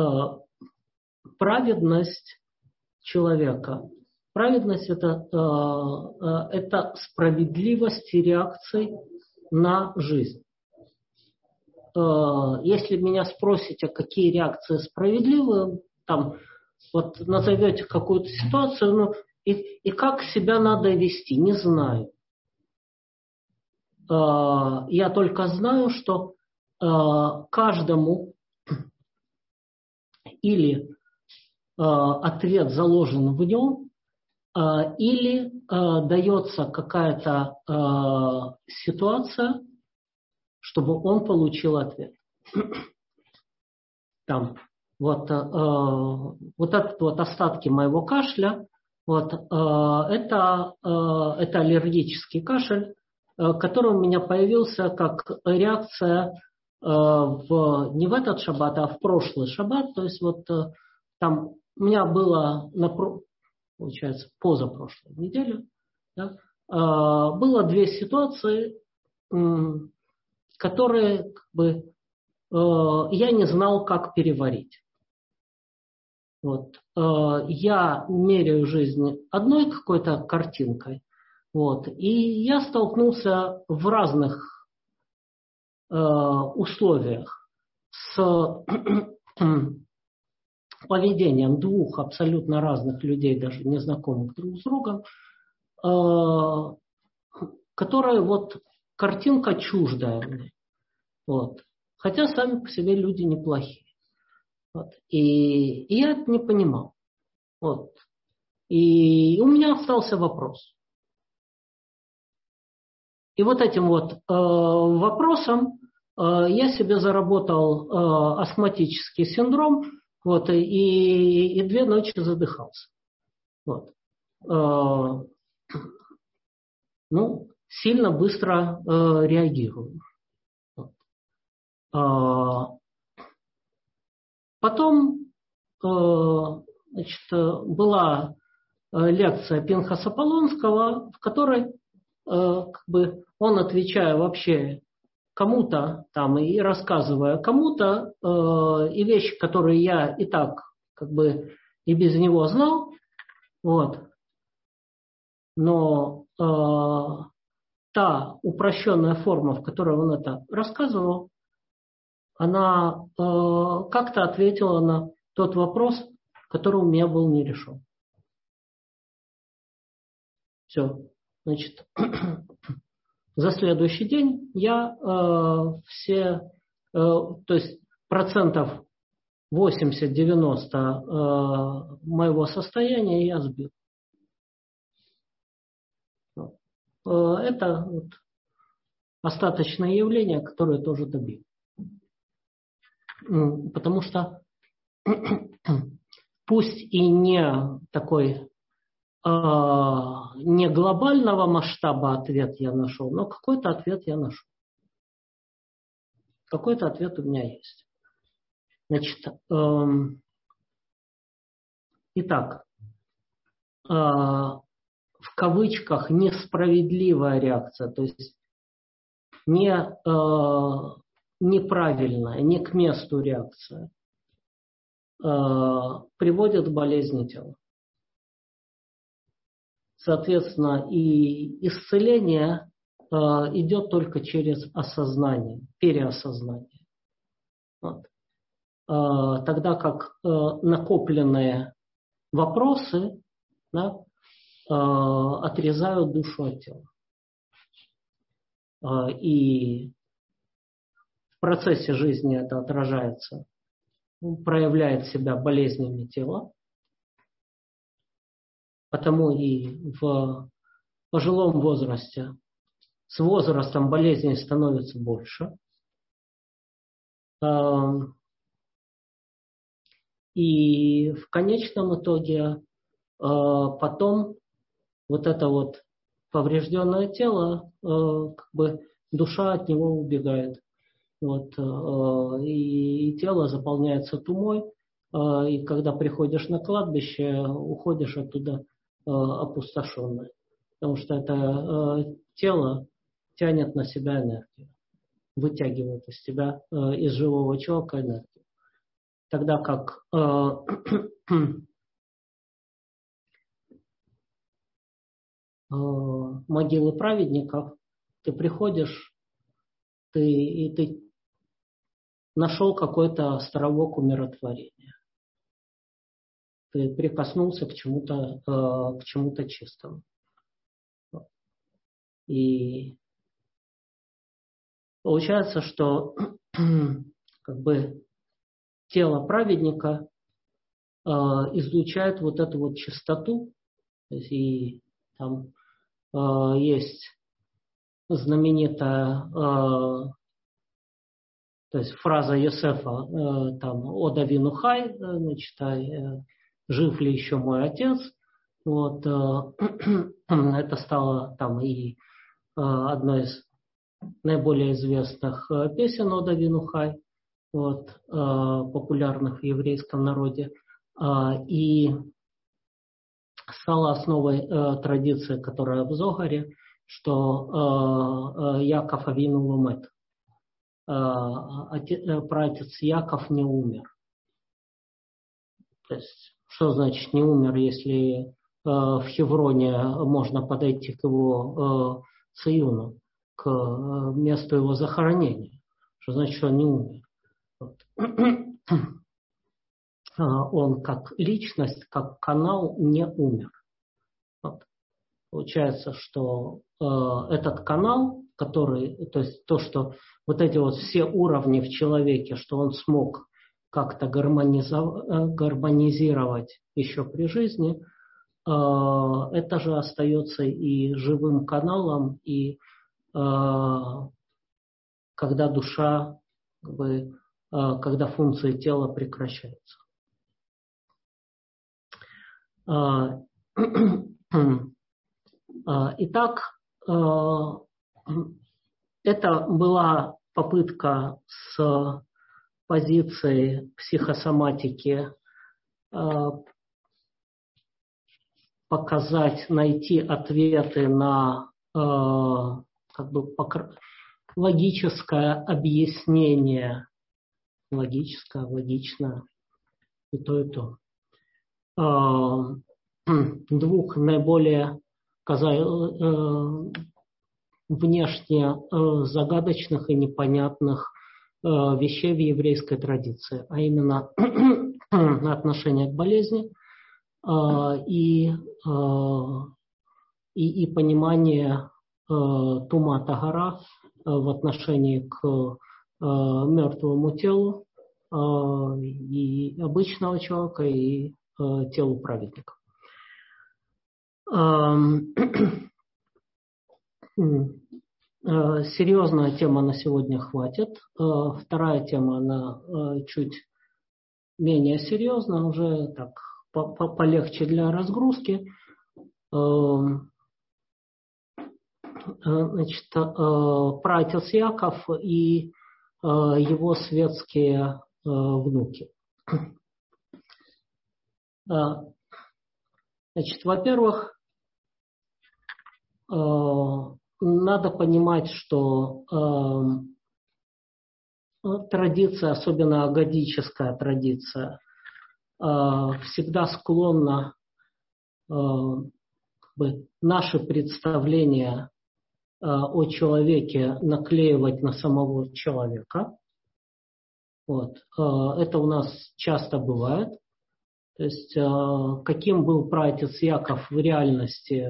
праведность человека, праведность это справедливость реакций на жизнь. Если меня спросите, какие реакции справедливы, там, вот назовете какую-то ситуацию, ну, и как себя надо вести, не знаю. Я только знаю, что каждому или ответ заложен в нем, или дается какая-то ситуация, чтобы он получил ответ. Там, вот этот вот остатки моего кашля, вот, это аллергический кашель, который у меня появился как реакция не в этот шаббат, а в прошлый шаббат. То есть вот там у меня было, получается, позапрошлой неделе, да, было две ситуации, которые как бы, я не знал, как переварить. Вот. Я меряю жизнь одной какой-то картинкой, вот, и я столкнулся в разных условиях с поведением двух абсолютно разных людей, даже незнакомых друг с другом, которые вот картинка чуждая мне. Вот. Хотя сами по себе люди неплохие. Вот. И я это не понимал. Вот. И у меня остался вопрос. И вот этим вот вопросом я себе заработал астматический синдром, вот, и 2 ночи задыхался. Вот. Ну, сильно быстро реагирую. Потом, значит, была лекция Пинхаса Полонского, в которой как бы он, отвечая вообще кому-то там и рассказывая кому-то, и вещи, которые я и так как бы и без него знал, вот. Но та упрощенная форма, в которой он это рассказывал, она как-то ответила на тот вопрос, который у меня был не решен. Все. Значит, за следующий день я то есть 80-90% моего состояния я сбил. Это вот остаточное явление, которое тоже добил. Потому что пусть и не такой не глобального масштаба ответ я нашел, но какой-то ответ я нашел. Какой-то ответ у меня есть. Значит, итак, в кавычках несправедливая реакция, то есть неправильная, не к месту реакция, приводит к болезни тела. Соответственно, и исцеление идет только через осознание, переосознание. Вот. тогда как накопленные вопросы, да, отрезают душу от тела. И в процессе жизни это отражается, проявляет себя болезнями тела. Потому и в пожилом возрасте с возрастом болезней становится больше. И в конечном итоге потом вот это вот поврежденное тело, как бы душа от него убегает. Вот, и тело заполняется тумой, и когда приходишь на кладбище, уходишь оттуда опустошенный. Потому что это тело тянет на себя энергию, вытягивает из тебя, из живого человека энергию. Тогда как могилы праведников, ты приходишь, ты нашел какой-то островок умиротворения. Ты прикоснулся к чему-то чистому. И получается, что как бы тело праведника излучает вот эту вот чистоту. И там есть знаменитая то есть фраза Йосефа, там, «Ода вину хай», значит, «Жив ли еще мой отец?». Вот, это стало там и одной из наиболее известных песен «Ода вину хай», вот, популярных в еврейском народе, и стала основой традиции, которая в Зогаре, что Яков Авину ломет. Праотец Яков не умер. То есть, что значит не умер, если в Хевроне можно подойти к его циюну, к месту его захоронения? Что значит, что он не умер? Вот. Он как личность, как канал не умер. Вот. Получается, что этот канал, который, то есть то, что вот эти вот все уровни в человеке, что он смог как-то гармонизировать еще при жизни, это же остается и живым каналом, и когда душа, как бы, когда функции тела прекращаются. Итак, это была попытка с позиции психосоматики показать, найти ответы на как бы логическое объяснение, логичное, и то, и то. Двух наиболее внешне загадочных и непонятных вещей в еврейской традиции, а именно отношение к болезни и понимание тума тагара в отношении к мертвому телу и обычного человека, и телу праведника. Серьезная тема на сегодня хватит. Вторая тема, она чуть менее серьезная, уже так полегче для разгрузки. Значит, праотец Яков и его светские внуки. Значит, во-первых, надо понимать, что традиция, особенно агадическая традиция, всегда склонна наши представления о человеке наклеивать на самого человека. Вот. Это у нас часто бывает. То есть, каким был праотец Яков в реальности,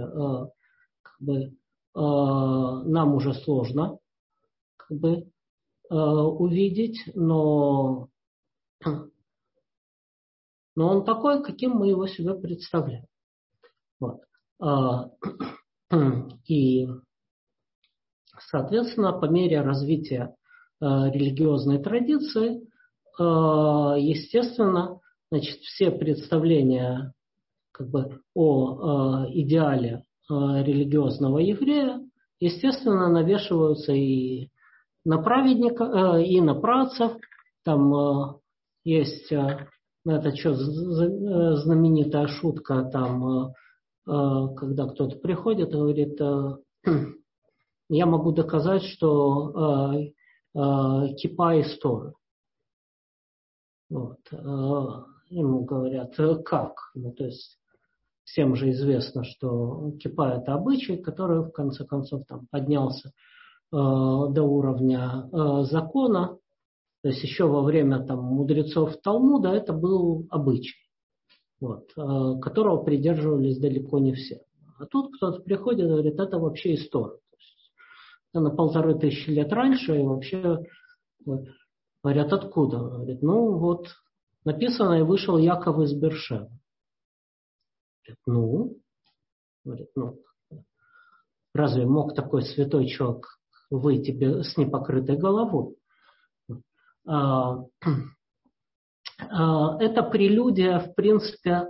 нам уже сложно увидеть, но он такой, каким мы его себе представляем. Вот. И, соответственно, по мере развития религиозной традиции, естественно, значит, все представления о идеале религиозного еврея, естественно, навешиваются и на праведника, и на праотцев. Там есть на этот счет знаменитая шутка, там, когда кто-то приходит и говорит: я могу доказать, что кипа из Торы. Вот. Ему говорят: как? Ну, то есть всем же известно, что кипа – это обычай, который в конце концов там поднялся до уровня закона. То есть еще во время там мудрецов Талмуда это был обычай, вот, которого придерживались далеко не все. А тут кто-то приходит и говорит: это вообще из Торы. Это на 1500 лет раньше, и вообще говорят: откуда? Говорит: ну вот написано, и вышел Яков из Бершевы. Говорит, разве мог такой святой человек выйти с непокрытой головой? Это прелюдия, в принципе,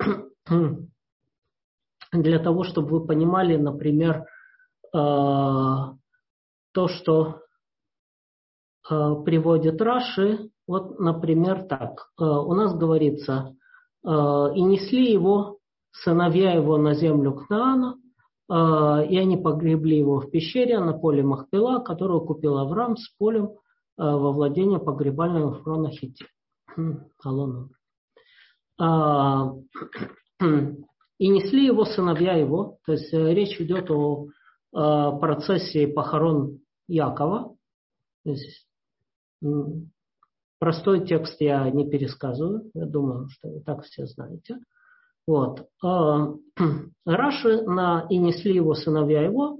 для того, чтобы вы понимали, например, то, что приводит Раши. Вот, например, так. У нас говорится: и несли его сыновья его на землю Кнаана, и они погребли его в пещере на поле Махпела, которую купил Авраам с полем во владение погребального Эфрона Хиттита. И несли его сыновья его, то есть речь идет о процессе похорон Якова. То есть, простой текст я не пересказываю, я думаю, что вы так все знаете. Вот. Раши и несли его сыновья его,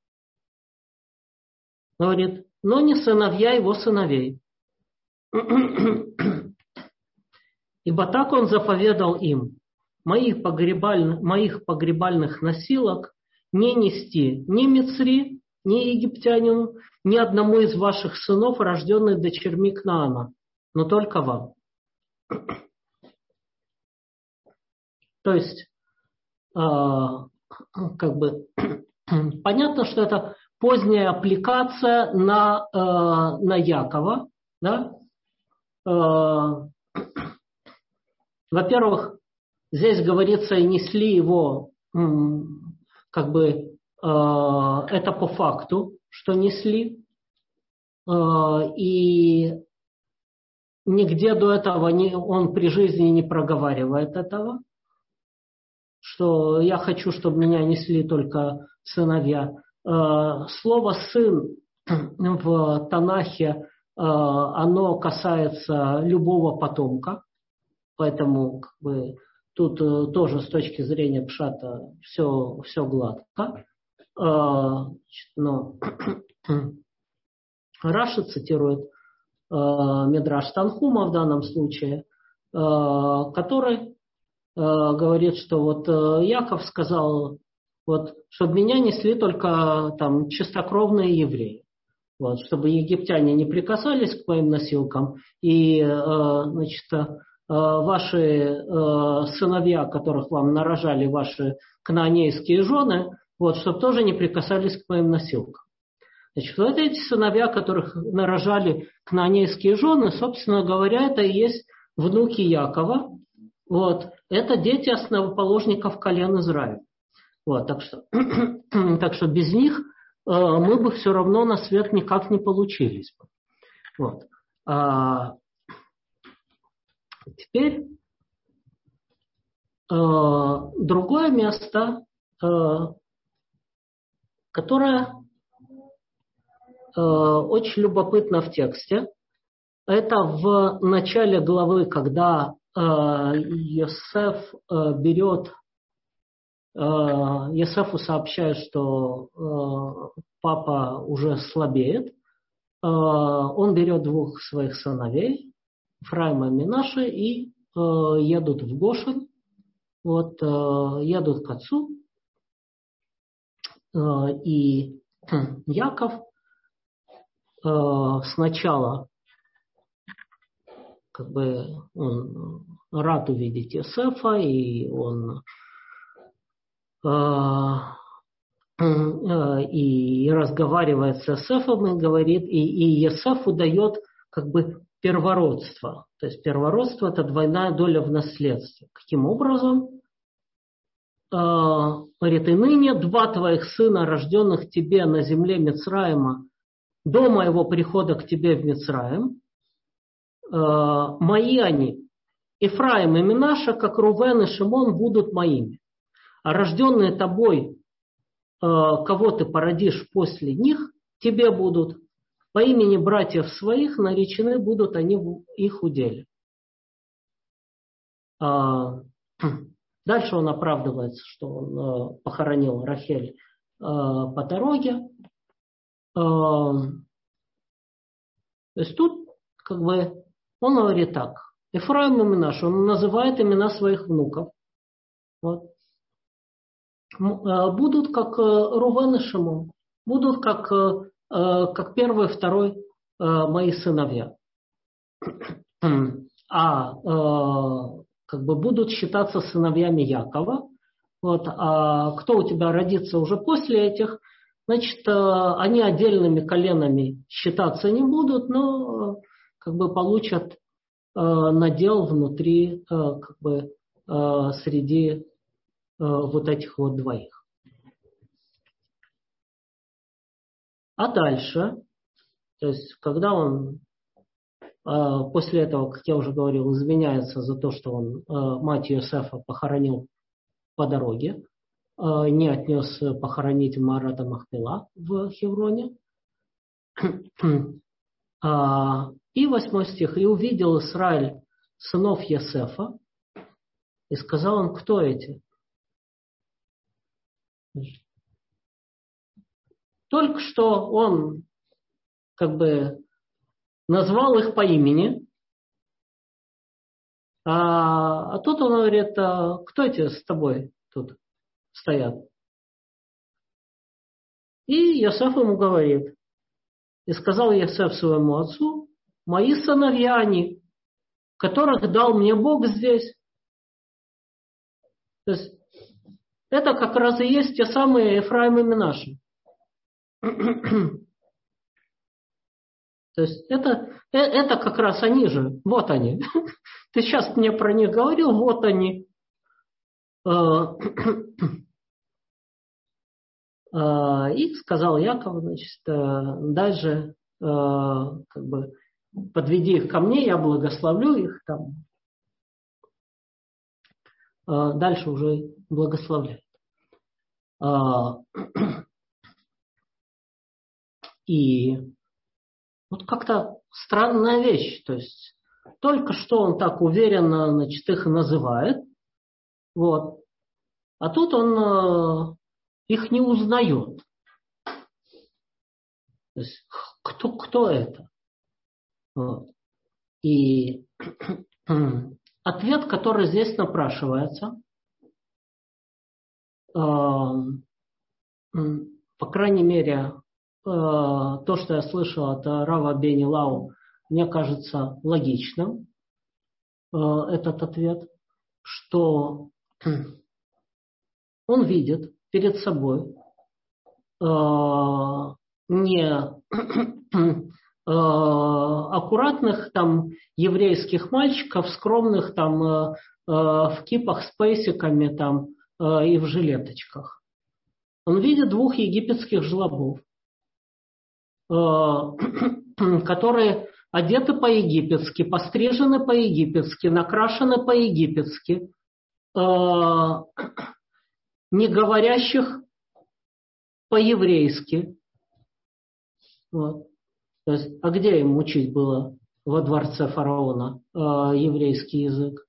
говорит: но не сыновья его сыновей. Ибо так он заповедал им: моих погребальных носилок не нести ни Мицри, ни египтянину, ни одному из ваших сынов, рожденных дочерьми Кнаана, но только вам. То есть, понятно, что это поздняя аппликация на Якова. Да? Во-первых, здесь говорится: и несли его, это по факту, что несли. И нигде до этого он при жизни не проговаривает этого, что я хочу, чтобы меня несли только сыновья. Слово «сын» в Танахе, оно касается любого потомка, поэтому тут тоже с точки зрения пшата все гладко. Но Раши цитирует Мидраш Танхума в данном случае, который говорит, что вот Яков сказал, вот, чтобы меня несли только там чистокровные евреи, вот, чтобы египтяне не прикасались к моим носилкам, и ваши сыновья, которых вам нарожали ваши кнаанейские жены, вот, чтобы тоже не прикасались к моим носилкам. Значит, вот эти сыновья, которых нарожали кнаанейские жены, собственно говоря, это и есть внуки Якова. Вот, это дети основоположников колен Израиля. Вот, так что без них мы бы все равно на свет никак не получились. Вот. Теперь другое место, которое очень любопытно в тексте, это в начале главы, когда Йосеф берет, Йосефу сообщает, что папа уже слабеет. Он берет двух своих сыновей, Ефраима и Менаше, и едут в Гошен, вот, едут к отцу. И Яков сначала как бы он рад увидеть Йосефа, и он и разговаривает с Йосефом и говорит, и Йосефу дает как бы первородство. То есть первородство – это двойная доля в наследстве. Каким образом? Говорит, и ныне два твоих сына, рожденных тебе на земле Мицраима, до моего прихода к тебе в Мицраим, мои они, Ефраим и Менаша, как Рувен и Шимон, будут моими. А рожденные тобой, кого ты породишь после них, тебе будут. По имени братьев своих наречены будут они в их уделе. Дальше он оправдывается, что он похоронил Рахель по дороге. То есть тут как бы он говорит так. Ефраим и Менаше, он называет имена своих внуков. Вот. Будут как Рувен и Шимон. Будут как первый и второй мои сыновья. Как бы будут считаться сыновьями Якова. Вот. А кто у тебя родится уже после этих, значит, они отдельными коленами считаться не будут, но как бы получат надел внутри, как бы среди вот этих вот двоих. А дальше, то есть, когда он после этого, как я уже говорил, извиняется за то, что он мать Йосефа похоронил по дороге, не отнес похоронить Маарата Махпела в Хевроне. И 8 стих. «И увидел Израиль сынов Йосефа, и сказал он, кто эти?» Только что он как бы назвал их по имени, а тут он говорит, кто эти с тобой тут стоят? И Йосеф ему говорит, и сказал Йосеф своему отцу, мои сыновья они, которых дал мне Бог здесь. То есть это как раз и есть те самые Ефраим и Менаше. То есть это как раз они же, вот они. Ты сейчас мне про них говорил, вот они. И сказал Яков, значит, дальше как бы подведи их ко мне, я благословлю их там. Дальше уже благословляет. И вот как-то странная вещь. То есть только что он так уверенно, значит, их называет. Вот. А тут он их не узнает. То есть кто это? Вот. И ответ, который здесь напрашивается, по крайней мере, то, что я слышал от Рава Бени Лау, мне кажется логичным, этот ответ, что он видит перед собой не аккуратных там еврейских мальчиков, скромных там в кипах с пейсиками там и в жилеточках. Он видит двух египетских жлобов, которые одеты по-египетски, пострижены по-египетски, накрашены по-египетски, не говорящих по-еврейски. Вот. То есть, а где им учить было во дворце фараона еврейский язык.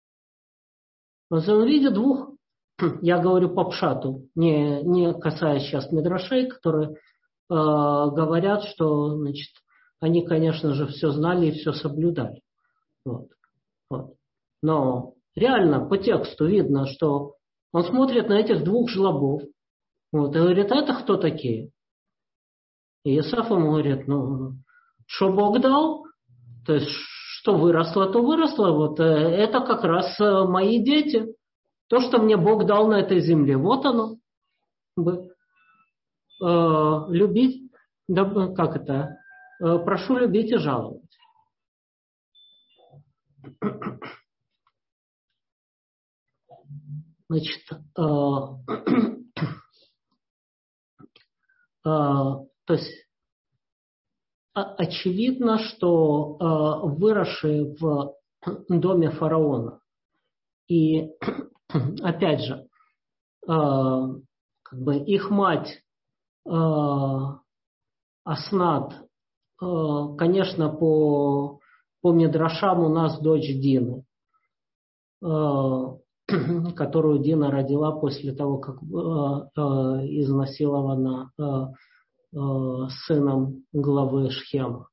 Он видит двух, я говорю по пшату, не касаясь сейчас мидрашей, которые говорят, что, значит, они, конечно же, все знали и все соблюдали. Вот. Но реально по тексту видно, что он смотрит на этих двух жлобов, вот, и говорит, это кто такие? И Иосиф ему говорит, что Бог дал, то есть что выросло, то выросло, вот это как раз мои дети. То, что мне Бог дал на этой земле, вот оно. Любить, прошу любить и жаловать. Значит, то есть очевидно, что выросшие в доме фараона и, опять же, их мать Аснат, конечно, по мидрашам у нас дочь Дины, которую Дина родила после того, как изнасилована сыном главы Шхема.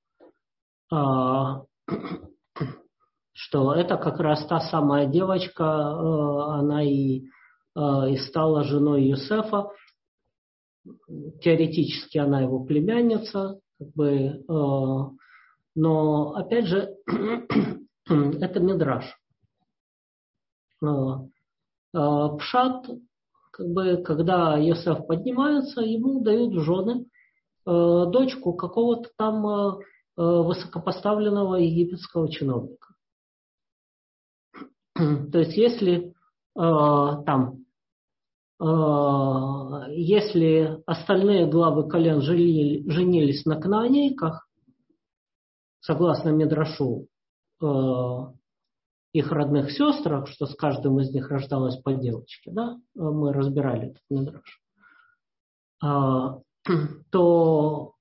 Что это как раз та самая девочка, она и стала женой Юсефа. Теоретически она его племянница, но опять же это мидраш. Пшат, когда Йосеф поднимается, ему дают в жены дочку какого-то там высокопоставленного египетского чиновника. То есть если если остальные главы колен женились на кнаанейках, согласно мидрашу, их родных сестрах, что с каждым из них рождалась по девочке, да, мы разбирали этот мидраш, то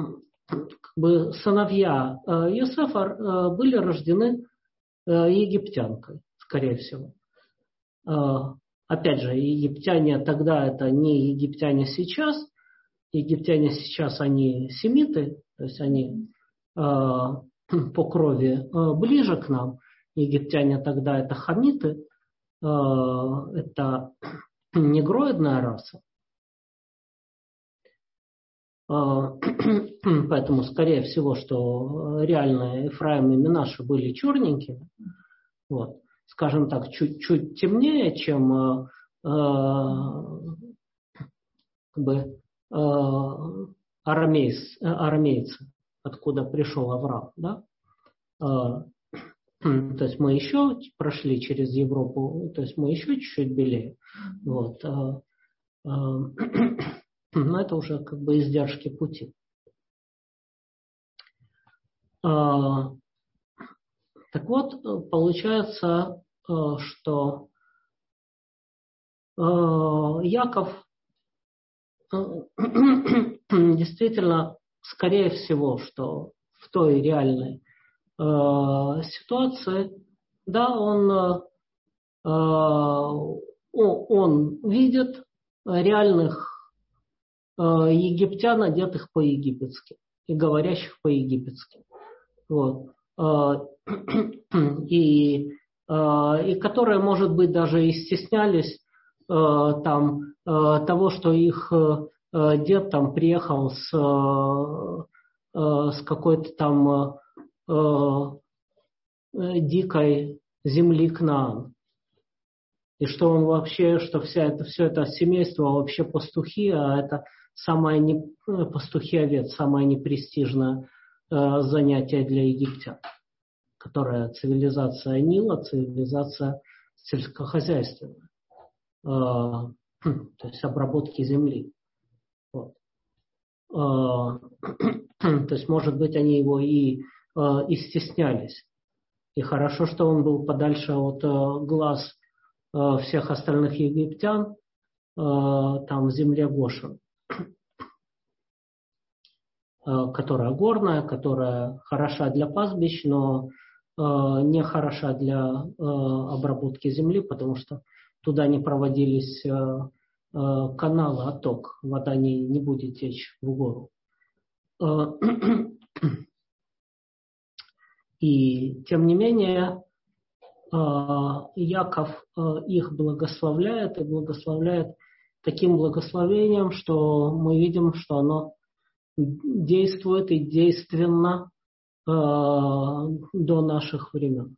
сыновья Йосефа были рождены египтянкой, скорее всего. Опять же, египтяне тогда это не египтяне сейчас. Египтяне сейчас они семиты, то есть они по крови ближе к нам. Египтяне тогда это хамиты, это негроидная раса. Поэтому, скорее всего, что реальные Ефраим и Менаше были черненькими. Вот. Скажем так, чуть-чуть темнее, чем арамейцы, откуда пришел Авраам. Да? То есть мы еще прошли через Европу, то есть мы еще чуть-чуть белее. Вот. Но это уже издержки пути. Так вот, получается, что Яков действительно, скорее всего, что в той реальной ситуации, да, он видит реальных египтян, одетых по-египетски и говорящих по-египетски. Вот. И которые, может быть, даже и стеснялись того, что их дед там приехал с какой-то там дикой земли Кнаан. И что он вообще, что все это семейство вообще пастухи, а это пастухи овец, самое непрестижное занятие для египтян, которая цивилизация Нила, цивилизация сельскохозяйственная, то есть обработки земли. Вот. То есть, может быть, они его и стеснялись. И хорошо, что он был подальше от глаз всех остальных египтян там в земле Гошен. которая горная, которая хороша для пастбищ, но не хороша для обработки земли, потому что туда не проводились каналы, отток, вода не будет течь в гору. И тем не менее Яков их благословляет и благословляет таким благословением, что мы видим, что оно действует и действенно до наших времен.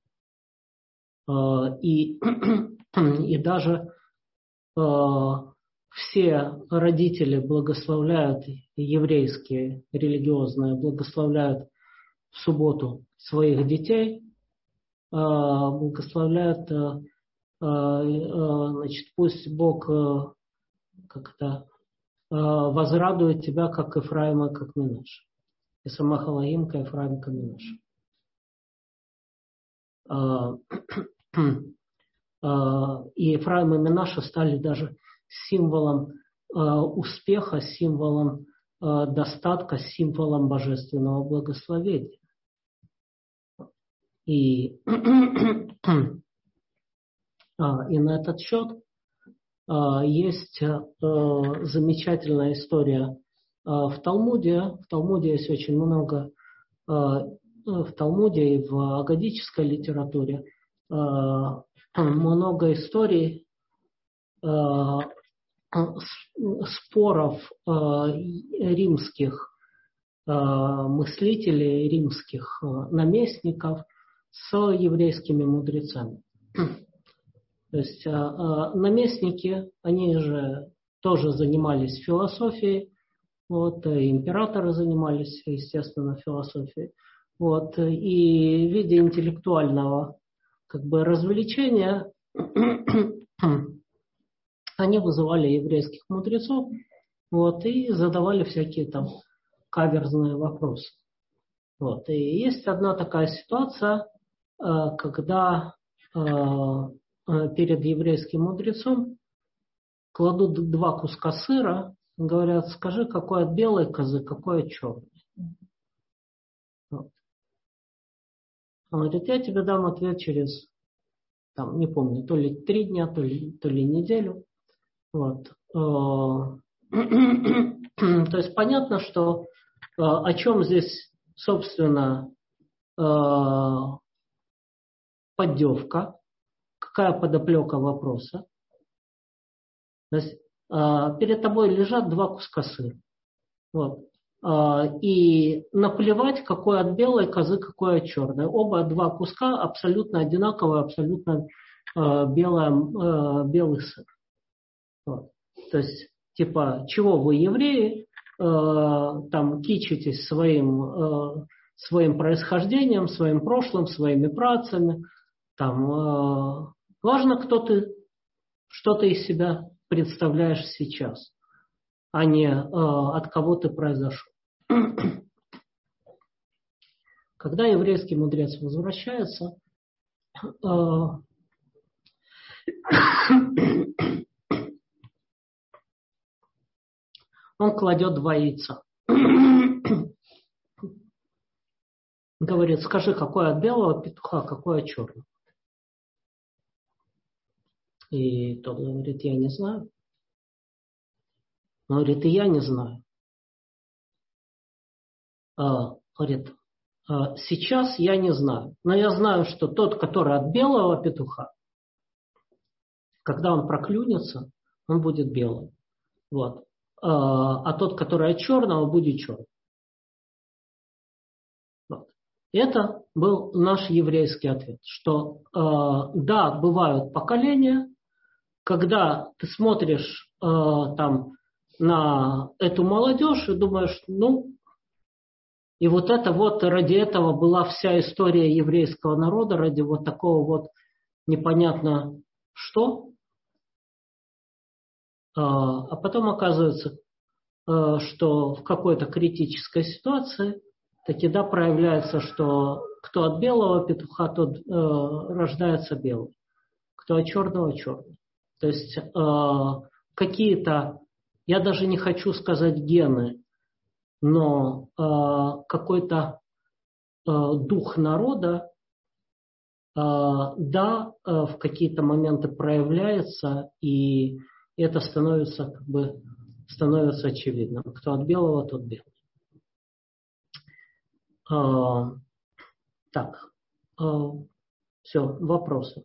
И даже все родители благословляют, еврейские, религиозные, благословляют в субботу своих детей, благословляют, значит, пусть Бог возрадует тебя, как Ефраима, как Менаше. И сама Халаим, как Ефраим, как Менаше. И Ефраим и Менаше стали даже символом успеха, символом достатка, символом божественного благословения. И на этот счет есть замечательная история в Талмуде. В Талмуде есть очень много, в Талмуде и в агадической литературе много историй споров римских мыслителей, римских наместников с еврейскими мудрецами. То есть наместники, они же тоже занимались философией, вот, императоры занимались, естественно, философией. Вот, и в виде интеллектуального развлечения они вызывали еврейских мудрецов, вот, и задавали всякие там каверзные вопросы. Вот. И есть одна такая ситуация, когда перед еврейским мудрецом кладут 2 куска сыра, говорят: скажи, какой от белой козы, какой от черной. Вот. Он говорит: я тебе дам ответ через, не помню, то ли 3 дня, то ли неделю. Вот. То есть понятно, что о чем здесь, собственно, поддевка, какая подоплека вопроса. То есть перед тобой лежат 2 куска сыра. Вот. И наплевать, какой от белой козы, какой от черной. Оба 2 куска абсолютно одинаковые, абсолютно белый сыр. Вот. То есть, чего вы, евреи, кичитесь своим происхождением, своим прошлым, своими працами. Важно, кто ты, что ты из себя представляешь сейчас, а не от кого ты произошел. Когда еврейский мудрец возвращается, он кладет 2 яйца. Говорит: скажи, какой от белого петуха, какой от черного. И тот говорит: я не знаю. Он говорит: и я не знаю. Говорит: сейчас я не знаю. Но я знаю, что тот, который от белого петуха, когда он проклюнется, он будет белым. Вот. А тот, который от черного, будет черным. Вот. Это был наш еврейский ответ, что да, бывают поколения, когда ты смотришь на эту молодежь и думаешь: и ради этого была вся история еврейского народа, ради такого непонятно что. А потом оказывается, что в какой-то критической ситуации таки проявляется, что кто от белого петуха, тот рождается белым, кто от черного — черный. То есть какие-то, я даже не хочу сказать гены, но какой-то дух народа, да, в какие-то моменты проявляется, и это становится очевидным. Кто от белого, тот белый. Так, все, вопросы.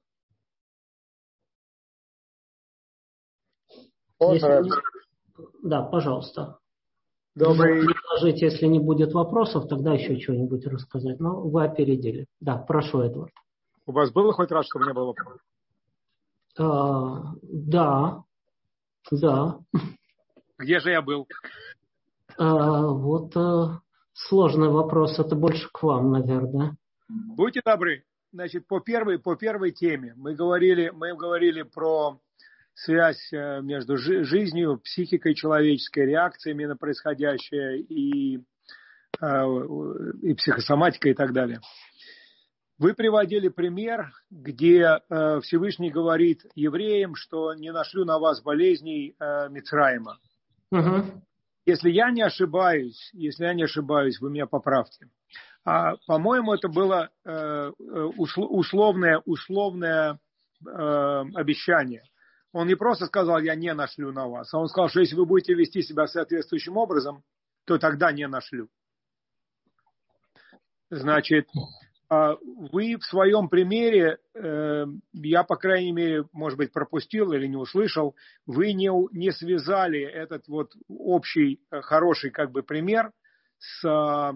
Да, пожалуйста. Добрый. Предложите, если не будет вопросов, тогда еще что-нибудь рассказать. Но вы опередили. Да, прошу, Эдвард. У вас было хоть раз, чтобы не было вопросов? Да. Где же я был? Сложный вопрос. Это больше к вам, наверное. Будьте добры. Значит, по первой теме мы говорили про связь между жизнью, психикой человеческой, реакциями на происходящее и психосоматикой и так далее. Вы приводили пример, где Всевышний говорит евреям, что не нашлю на вас болезней Мицраима. Угу. Если я не ошибаюсь, вы меня поправьте. По-моему, это было условное обещание. Он не просто сказал, я не нашлю на вас, а он сказал, что если вы будете вести себя соответствующим образом, то тогда не нашлю. Значит, вы в своем примере, я, по крайней мере, может быть, пропустил или не услышал, вы не связали этот вот общий хороший как бы пример с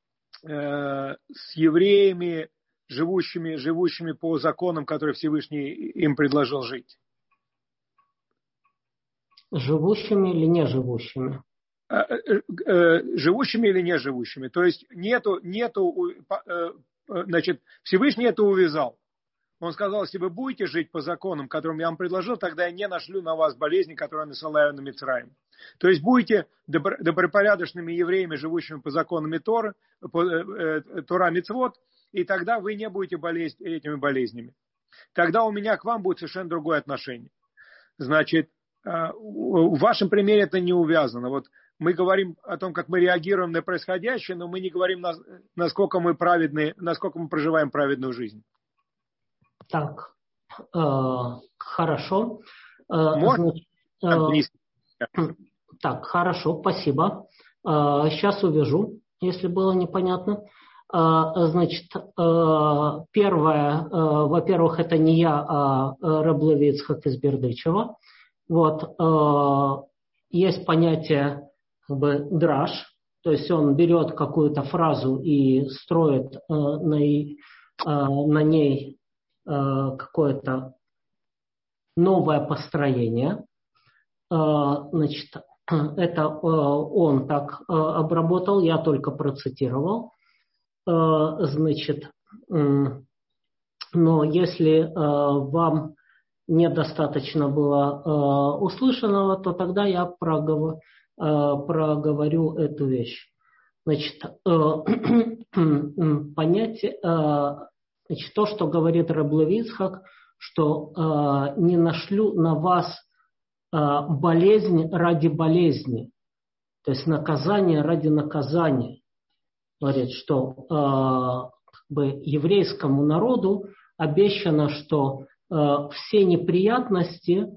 евреями, живущими по законам, которые Всевышний им предложил жить. Живущими или не живущими? Живущими или не живущими. То есть значит, Всевышний это увязал. Он сказал, если вы будете жить по законам, которым я вам предложил, тогда я не нашлю на вас болезни, которые я насылаю на Мицраим. То есть будете добропорядочными евреями, живущими по законам Тора Мицвот, и тогда вы не будете болеть этими болезнями. Тогда у меня к вам будет совершенно другое отношение. Значит, в вашем примере это не увязано. Вот мы говорим о том, как мы реагируем на происходящее, но мы не говорим, насколько мы праведны, насколько мы проживаем праведную жизнь. Так, хорошо. Так, хорошо, спасибо. Сейчас увяжу, если было непонятно. Значит, первое, во-первых, это не я, а Реб Леви Ицхак из Бердычева. Вот, есть понятие как бы драш, то есть он берет какую-то фразу и строит на ней какое-то новое построение. Значит, это он так обработал, я только процитировал. Значит, но если вам недостаточно было услышанного, то тогда я проговорю эту вещь. Значит, понятие, значит, то, что говорит Реб Леви Ицхак, что не нашлю на вас болезнь ради болезни, то есть наказание ради наказания. Говорит, что как бы еврейскому народу обещано, что все неприятности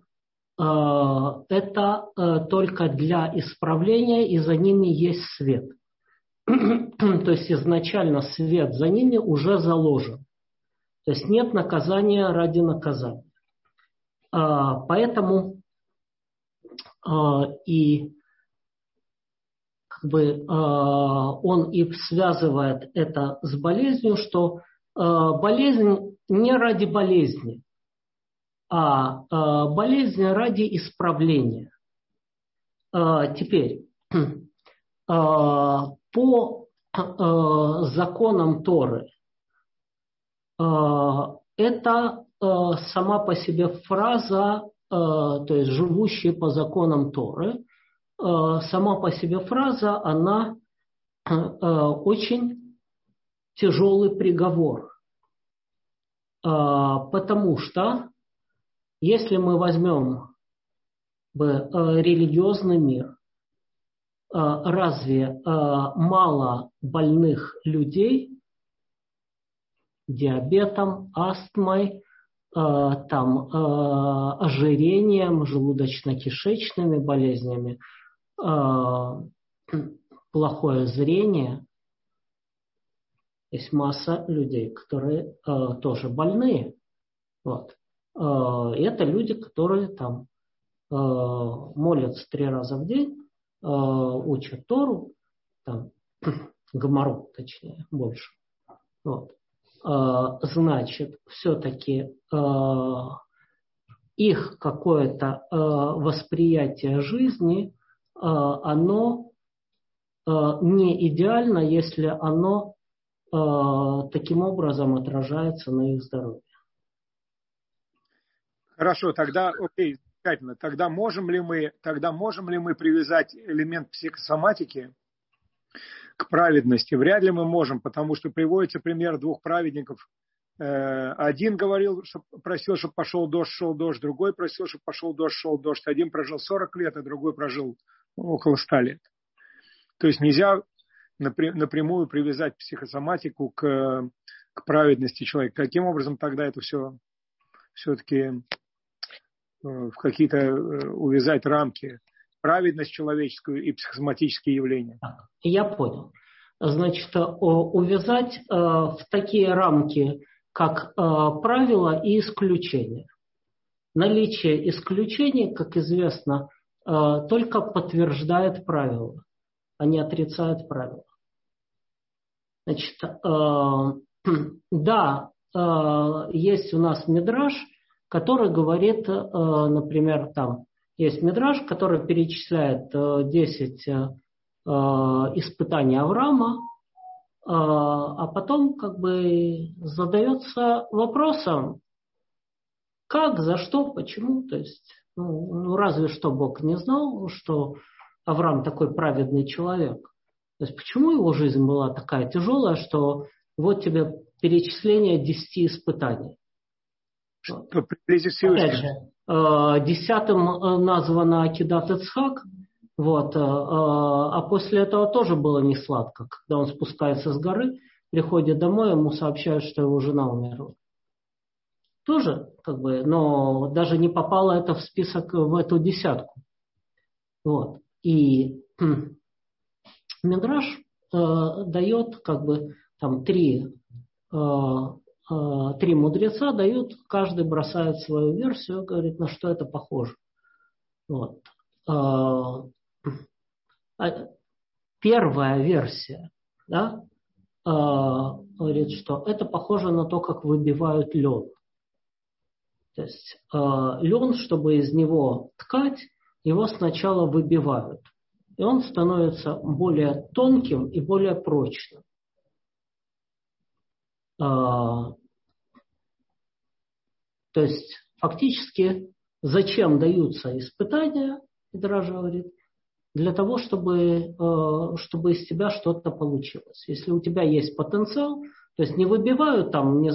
это только для исправления, и за ними есть свет. То есть изначально свет за ними уже заложен. То есть нет наказания ради наказания. Поэтому и как бы он и связывает это с болезнью, что болезнь не ради болезни, а болезнь ради исправления. Теперь, по законам Торы, это сама по себе фраза, то есть живущие по законам Торы, сама по себе фраза, она очень тяжелый приговор. Потому что если мы возьмем религиозный мир, разве мало больных людей диабетом, астмой, ожирением, желудочно-кишечными болезнями, плохое зрение? Есть масса людей, которые тоже больные. Вот. Это люди, которые молятся 3 раза в день, учат Тору, Гемару, точнее, больше. Вот. Значит, все-таки их какое-то восприятие жизни, оно не идеально, если оно таким образом отражается на их здоровье. Хорошо, тогда, окей, тогда можем ли мы привязать элемент психосоматики к праведности? Вряд ли мы можем, потому что приводится пример 2 праведников. Один просил, чтобы пошел дождь, шел дождь, другой просил, чтобы пошел дождь, шел дождь. Один прожил 40 лет, а другой прожил около 100 лет. То есть нельзя напрямую привязать психосоматику к праведности человека. Каким образом тогда это все-таки в какие-то увязать рамки? Праведность человеческую и психосоматические явления. Я понял. Значит, увязать в такие рамки, как правила и исключения. Наличие исключений, как известно, только подтверждает правила, а не отрицает правила. Значит, да, есть у нас мидраш, который говорит, например, есть мидраш, который перечисляет 10 испытаний Авраама, а потом задается вопросом, как, за что, почему. То есть, разве что Бог не знал, что Авраам такой праведный человек. То есть, почему его жизнь была такая тяжелая, что вот тебе перечисление 10 испытаний. Опять же, 10-м названо Акидат Ицхак, а после этого тоже было не сладко. Когда он спускается с горы, приходит домой, ему сообщают, что его жена умерла. Тоже, но даже не попало это в список, в эту 10-ку. И Мидраш дает, 3 мудреца дают, каждый бросает свою версию, говорит, на что это похоже. Первая версия, говорит, что это похоже на то, как выбивают лен. То есть лен, чтобы из него ткать, его сначала выбивают. И он становится более тонким и более прочным. То есть фактически зачем даются испытания, Мидраш говорит, для того, чтобы из тебя что-то получилось. Если у тебя есть потенциал, то есть не выбивают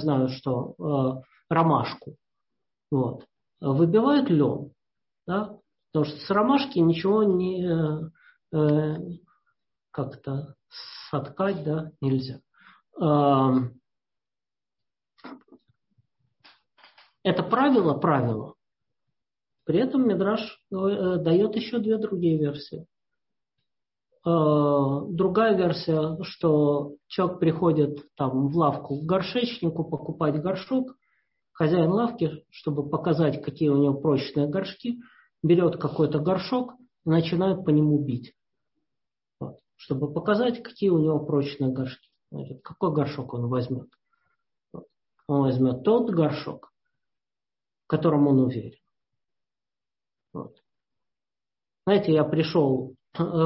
ромашку, выбивают лен, потому что с ромашки ничего не соткать, нельзя. Это правило. При этом Мидраш дает еще 2 другие версии. Другая версия, что человек приходит в лавку к горшечнику покупать горшок, хозяин лавки, чтобы показать, какие у него прочные горшки, берет какой-то горшок и начинает по нему бить. Чтобы показать, какие у него прочные горшки. Значит, какой горшок он возьмет? Он возьмет тот горшок, в котором он уверен. Знаете, я пришел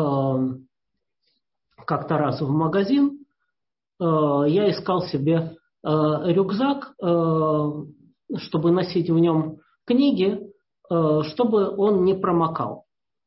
как-то раз в магазин, я искал себе рюкзак, чтобы носить в нем книги, чтобы он не промокал.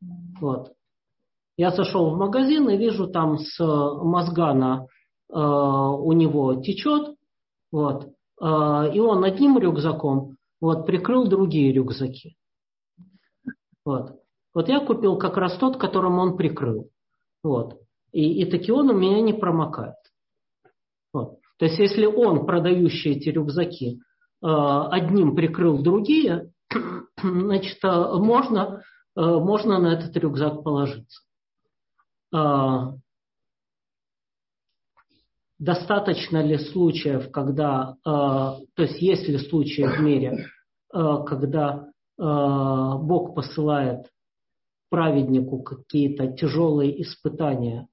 Я зашел в магазин и вижу, там с мозгана у него течет, и он одним рюкзаком прикрыл другие рюкзаки. Я купил как раз тот, которым он прикрыл. Вот. И такион у меня не промокает. Вот. То есть, если он, продающий эти рюкзаки, одним прикрыл другие, значит, можно на этот рюкзак положиться. Достаточно ли случаев, когда, то есть есть ли случаи в мире, когда Бог посылает праведнику какие-то тяжелые испытания,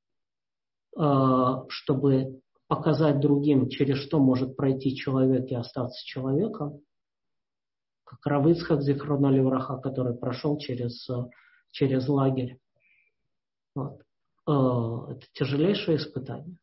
чтобы показать другим, через что может пройти человек и остаться человеком, как Рав Ицхак зихроно левраха, который прошел через лагерь. Вот. Это тяжелейшее испытание.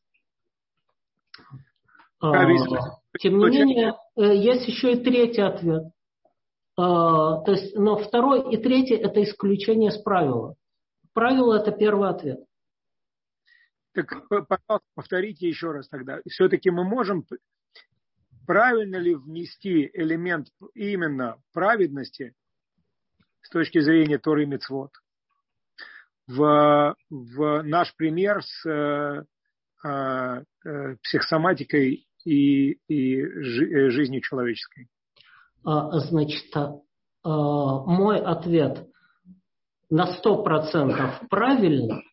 Тем не менее, есть еще и третий ответ. То есть, но второй и третий – это исключение из правила. Правило – это первый ответ. Так, пожалуйста, повторите еще раз тогда. Все-таки мы можем, правильно ли внести элемент именно праведности с точки зрения Торы и Мицвот в наш пример с психосоматикой и жизнью человеческой? Значит, мой ответ на 100% правильно,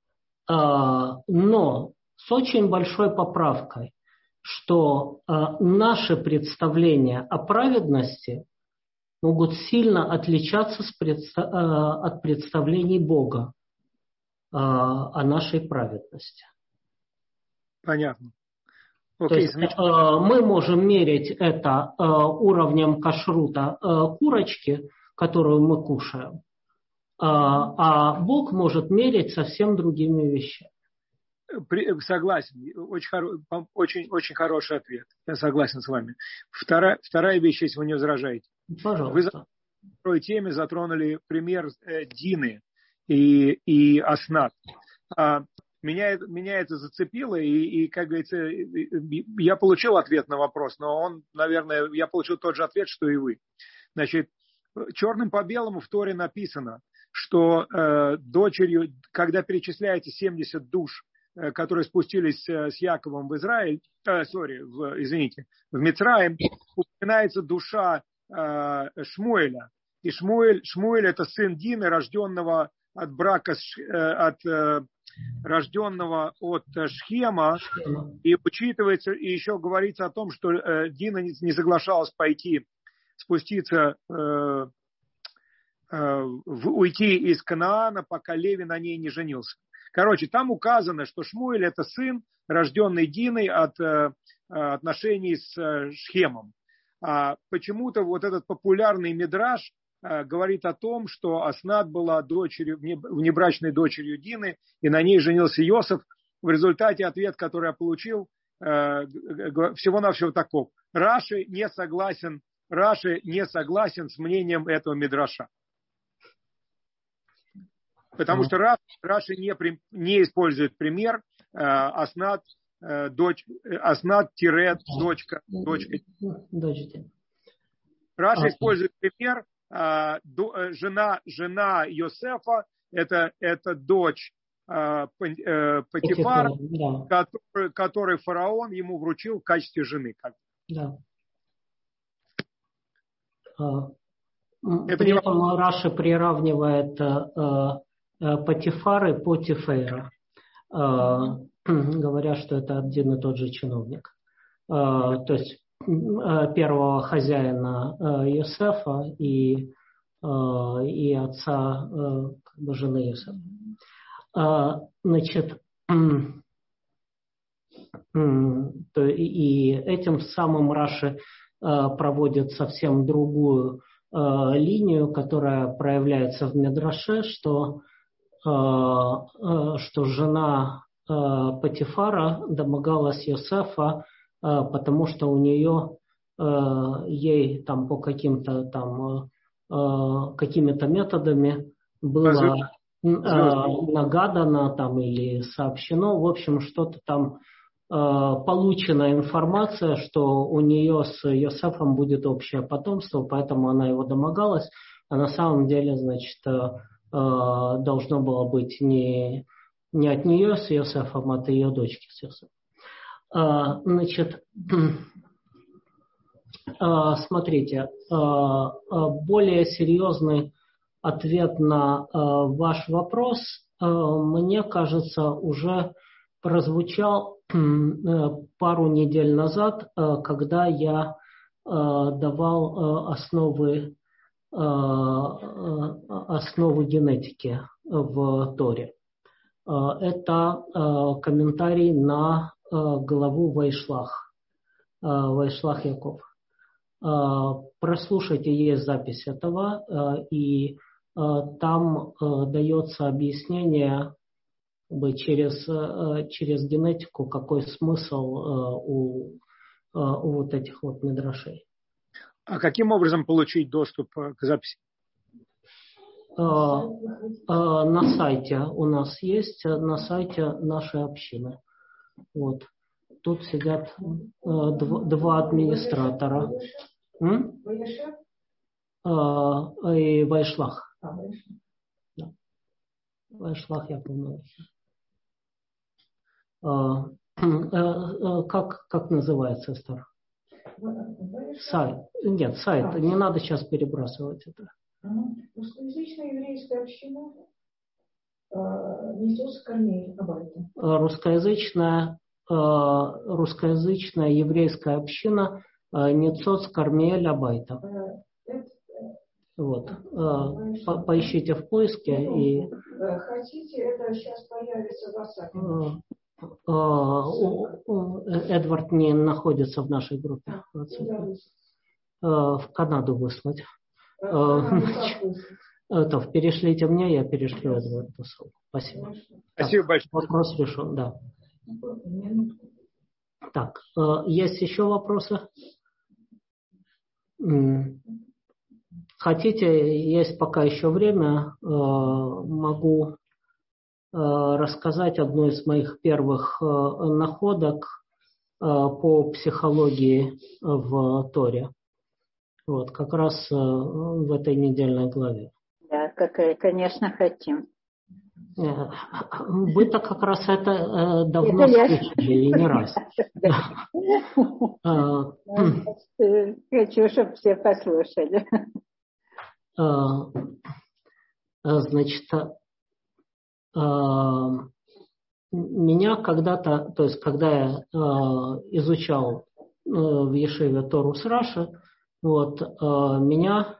но с очень большой поправкой, что наши представления о праведности могут сильно отличаться от представлений Бога о нашей праведности. Понятно. То есть мы можем мерить это уровнем кашрута курочки, которую мы кушаем, а Бог может мерить совсем другими вещами. Согласен. Очень хороший ответ. Я согласен с вами. Вторая вещь, если вы не возражаете. Пожалуйста. Вы в второй теме затронули пример Дины и Аснат. Меня это зацепило, и, как говорится, я получил ответ на вопрос, но наверное, я получил тот же ответ, что и вы. Значит, черным по белому в Торе написано, что дочерью, когда перечисляете 70 душ, которые спустились с Яковом в Израиль, в Мицраим, упоминается душа Шмуэля. И Шмуэль это сын Дины, рожденного от брака, рожденного от Шхема, и учитывается, и еще говорится о том, что Дина не соглашалась спуститься, уйти из Канаана, пока Леви на ней не женился. Короче, там указано, что Шмуэль это сын, рожденный Диной от отношений с Шхемом. А почему-то вот этот популярный мидраш говорит о том, что Аснат была внебрачной дочерью Дины, и на ней женился Йосеф. В результате ответ, который я получил, всего-навсего таков. Раши не согласен с мнением этого мидраша. Потому что Раши не использует пример Аснат-дочка. Раши использует пример жена Йосефа, это дочь Потифара, да. который фараон ему вручил в качестве жены. Да. При этом Раши приравнивает Потифар и Потифейра, говоря, что это один и тот же чиновник. То есть первого хозяина Йосефа и отца жены Йосефа. Значит, и этим самым Раши проводит совсем другую линию, которая проявляется в Мидраше, что жена Потифара домогалась Йосефа, потому что у нее ей там по какими-то методами было нагадано там или сообщено, в общем, что-то там получена информация, что у нее с Йосефом будет общее потомство, поэтому она его домогалась, а на самом деле, значит, должно было быть не Не от нее с Йосефом, а от ее дочки с Йосефом. Значит, смотрите, более серьезный ответ на ваш вопрос, мне кажется, уже прозвучал пару недель назад, когда я давал основы генетики в Торе. Это комментарий на главу Вайшлах Яков. Прослушайте, есть запись этого, и там дается объяснение через генетику, какой смысл у вот этих вот мидрашей. А каким образом получить доступ к записи? На сайте у нас есть, на сайте нашей общины. Вот. Тут сидят два администратора. И Вайшлах. Да. Вайшлах, я помню. Как называется, Эстер? Сайт. Нет, сайт. Не надо сейчас перебрасывать это. Русскоязычная еврейская община Несёс Кармель Абайта. Русскоязычная еврейская община Несёс Кармель Абайта. Вот. Поищите в поиске и. Хотите, это сейчас появится в WhatsApp. Эдвард не находится в нашей группе. В Канаду выслать. Перешлите мне, я перешлю Эдварду ссылку. Спасибо. Спасибо большое. Вопрос решен, да. Так, есть еще вопросы? Хотите, есть пока еще время, могу рассказать одну из моих первых находок по психологии в Торе. Вот, как раз в этой недельной главе. Да, конечно, хотим. Вы-то как раз это давно слышали, и не раз. Хочу, чтобы все послушали. Значит, меня когда-то, то есть когда я изучал в Ешиве Тору с Раши, вот, меня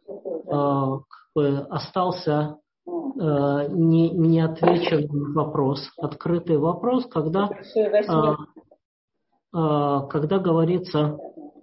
остался неотвеченный вопрос, открытый вопрос, когда говорится,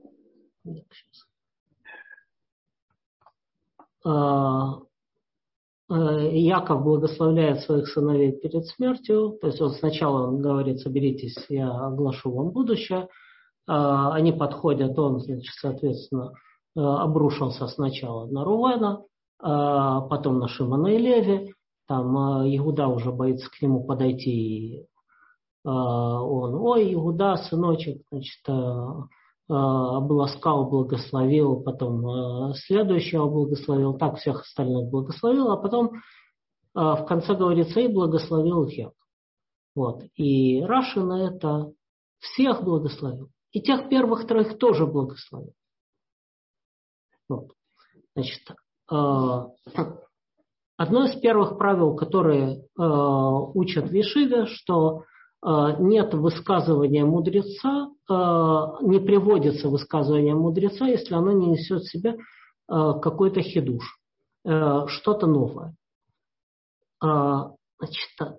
Яков благословляет своих сыновей перед смертью, то есть сначала он говорит: соберитесь, я оглашу вам будущее. Они подходят, он, значит, соответственно, обрушился сначала на Рувена, потом на Шимона и Леви. Там Иуда уже боится к нему подойти, и он: ой, Иуда, сыночек, значит, обласкал, благословил, потом следующего благословил, так всех остальных благословил, а потом в конце говорится: и благословил их Яков. Вот. И Раши на это всех благословил. И тех первых троих тоже благословил. Вот. Значит, одно из первых правил, которые учат в Ешиве, что нет высказывания мудреца, не приводится высказывание мудреца, если оно не несет в себе какой-то хидуш, что-то новое. Значит,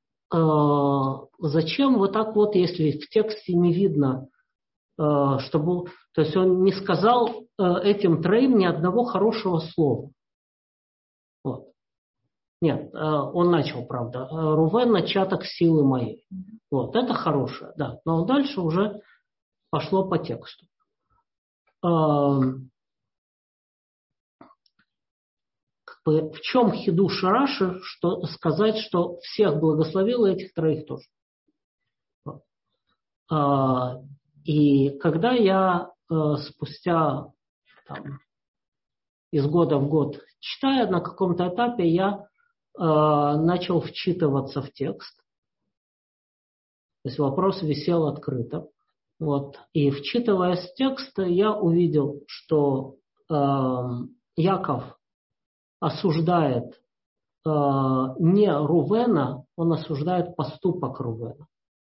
зачем вот так вот, если в тексте не видно, чтобы, то есть он не сказал этим троим ни одного хорошего слова. Вот. Нет, он начал, правда, Рувен, начаток силы моей. Вот, это хорошее, да. Но дальше уже пошло по тексту. В чем хидуш Раши, что сказать, что всех благословил, и этих троих тоже. И когда я спустя из года в год читая, на каком-то этапе я начал вчитываться в текст есть вопрос висел открыто. Вот. И вчитываясь в текст, я увидел, что Яков осуждает не Рувена, он осуждает поступок Рувена.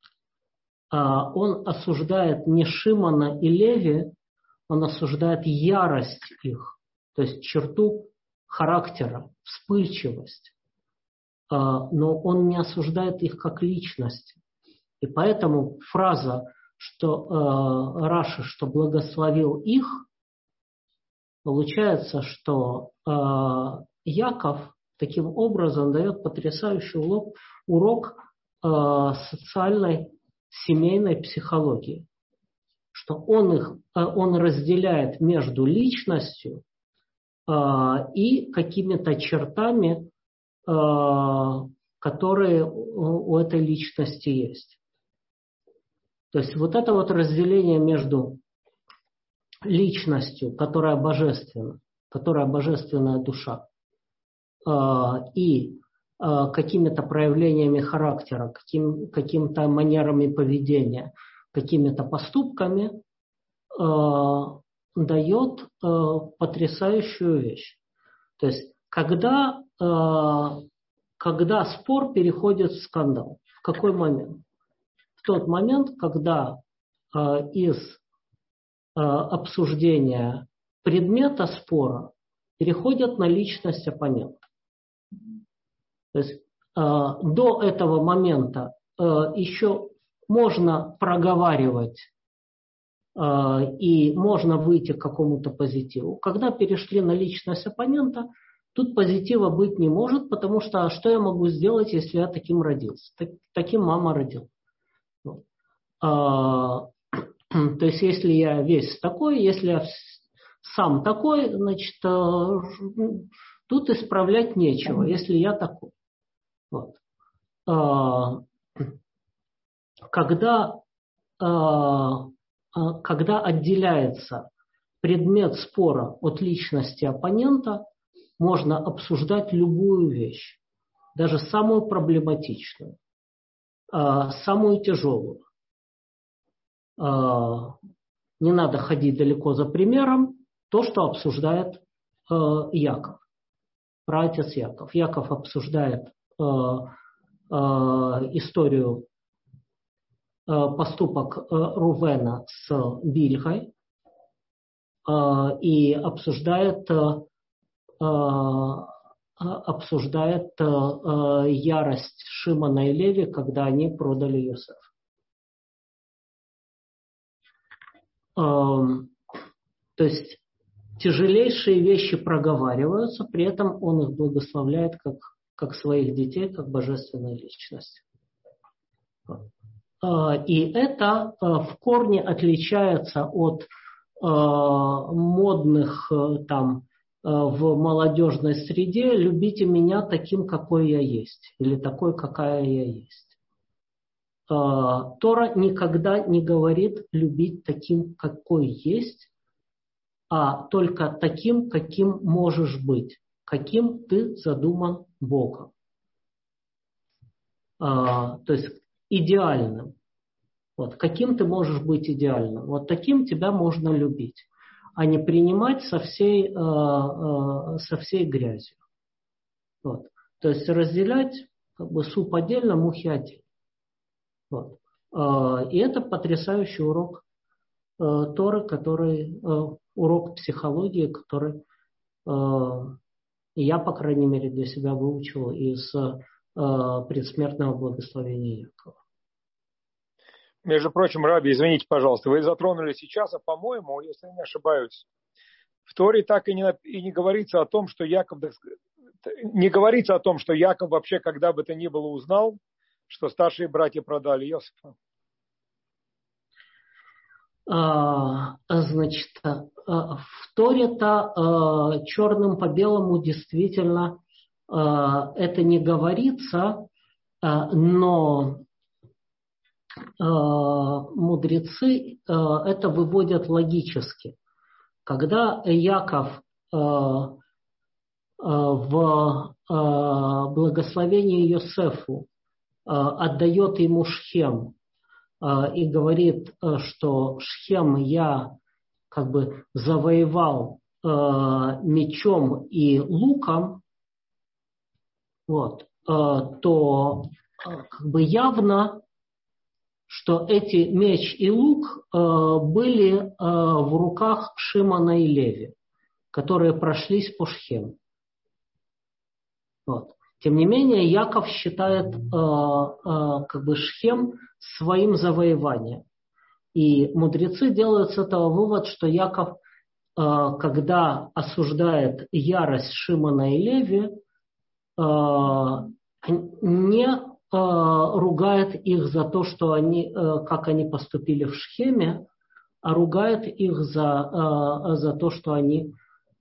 Он осуждает не Шимона и Леви, он осуждает ярость их, то есть черту характера, вспыльчивость. Но он не осуждает их как личности. И поэтому фраза, что Раши, что благословил их, получается, что Яков таким образом дает потрясающий урок социальной семейной психологии, что он разделяет между личностью и какими-то чертами, которые у этой личности есть. То есть вот это вот разделение между личностью, которая божественна, которая божественная душа, и какими-то проявлениями характера, какими-то манерами поведения, какими-то поступками, дает потрясающую вещь. То есть, когда спор переходит в скандал, в какой момент? В тот момент, когда из обсуждения предмета спора переходят на личность оппонента. То есть до этого момента еще можно проговаривать и можно выйти к какому-то позитиву. Когда перешли на личность оппонента, тут позитива быть не может, потому что что я могу сделать, если я таким родился? Таким мама родила. Вот. То есть если я весь такой, если я сам такой, значит, тут исправлять нечего, если я такой. Вот. Когда отделяется предмет спора от личности оппонента, можно обсуждать любую вещь, даже самую проблематичную, самую тяжелую. Не надо ходить далеко за примером. То, что обсуждает Яков, праотец Яков. Яков обсуждает историю, поступок Рувена с Бильгой и обсуждает ярость Шимона и Леви, когда они продали Йосефа. То есть тяжелейшие вещи проговариваются, при этом он их благословляет как своих детей, как божественную личность. И это в корне отличается от модных там в молодежной среде «любите меня таким, какой я есть» или такой, какая я есть. Тора никогда не говорит любить таким, какой есть, а только таким, каким можешь быть, каким ты задуман Богом. То есть идеальным. Вот, каким ты можешь быть идеальным. Вот таким тебя можно любить, а не принимать со всей грязью. Вот. То есть разделять как бы суп отдельно, мухи отдельно. Вот. И это потрясающий урок Торы, урок психологии, который я, по крайней мере, для себя выучил из предсмертного благословения Якова. Между прочим, Раби, извините, пожалуйста, вы затронули сейчас, а по-моему, если я не ошибаюсь, в Торе так и не говорится о том, что Яков вообще когда бы то ни было узнал, что старшие братья продали Йосефа. Значит, в Торе-то черным по белому действительно это не говорится, но мудрецы это выводят логически. Когда Яков в благословении Йосефу отдает ему Шхем и говорит, что Шхем я как бы завоевал мечом и луком, вот, то как бы явно, что эти меч и лук были в руках Шимона и Леви, которые прошлись по Шхему. Вот. Тем не менее, Яков считает как бы Шхем своим завоеванием. И мудрецы делают с этого вывод, что Яков, когда осуждает ярость Шимона и Леви, не ругает их за то, что они, как они поступили в Шхеме, а ругает их за то, что они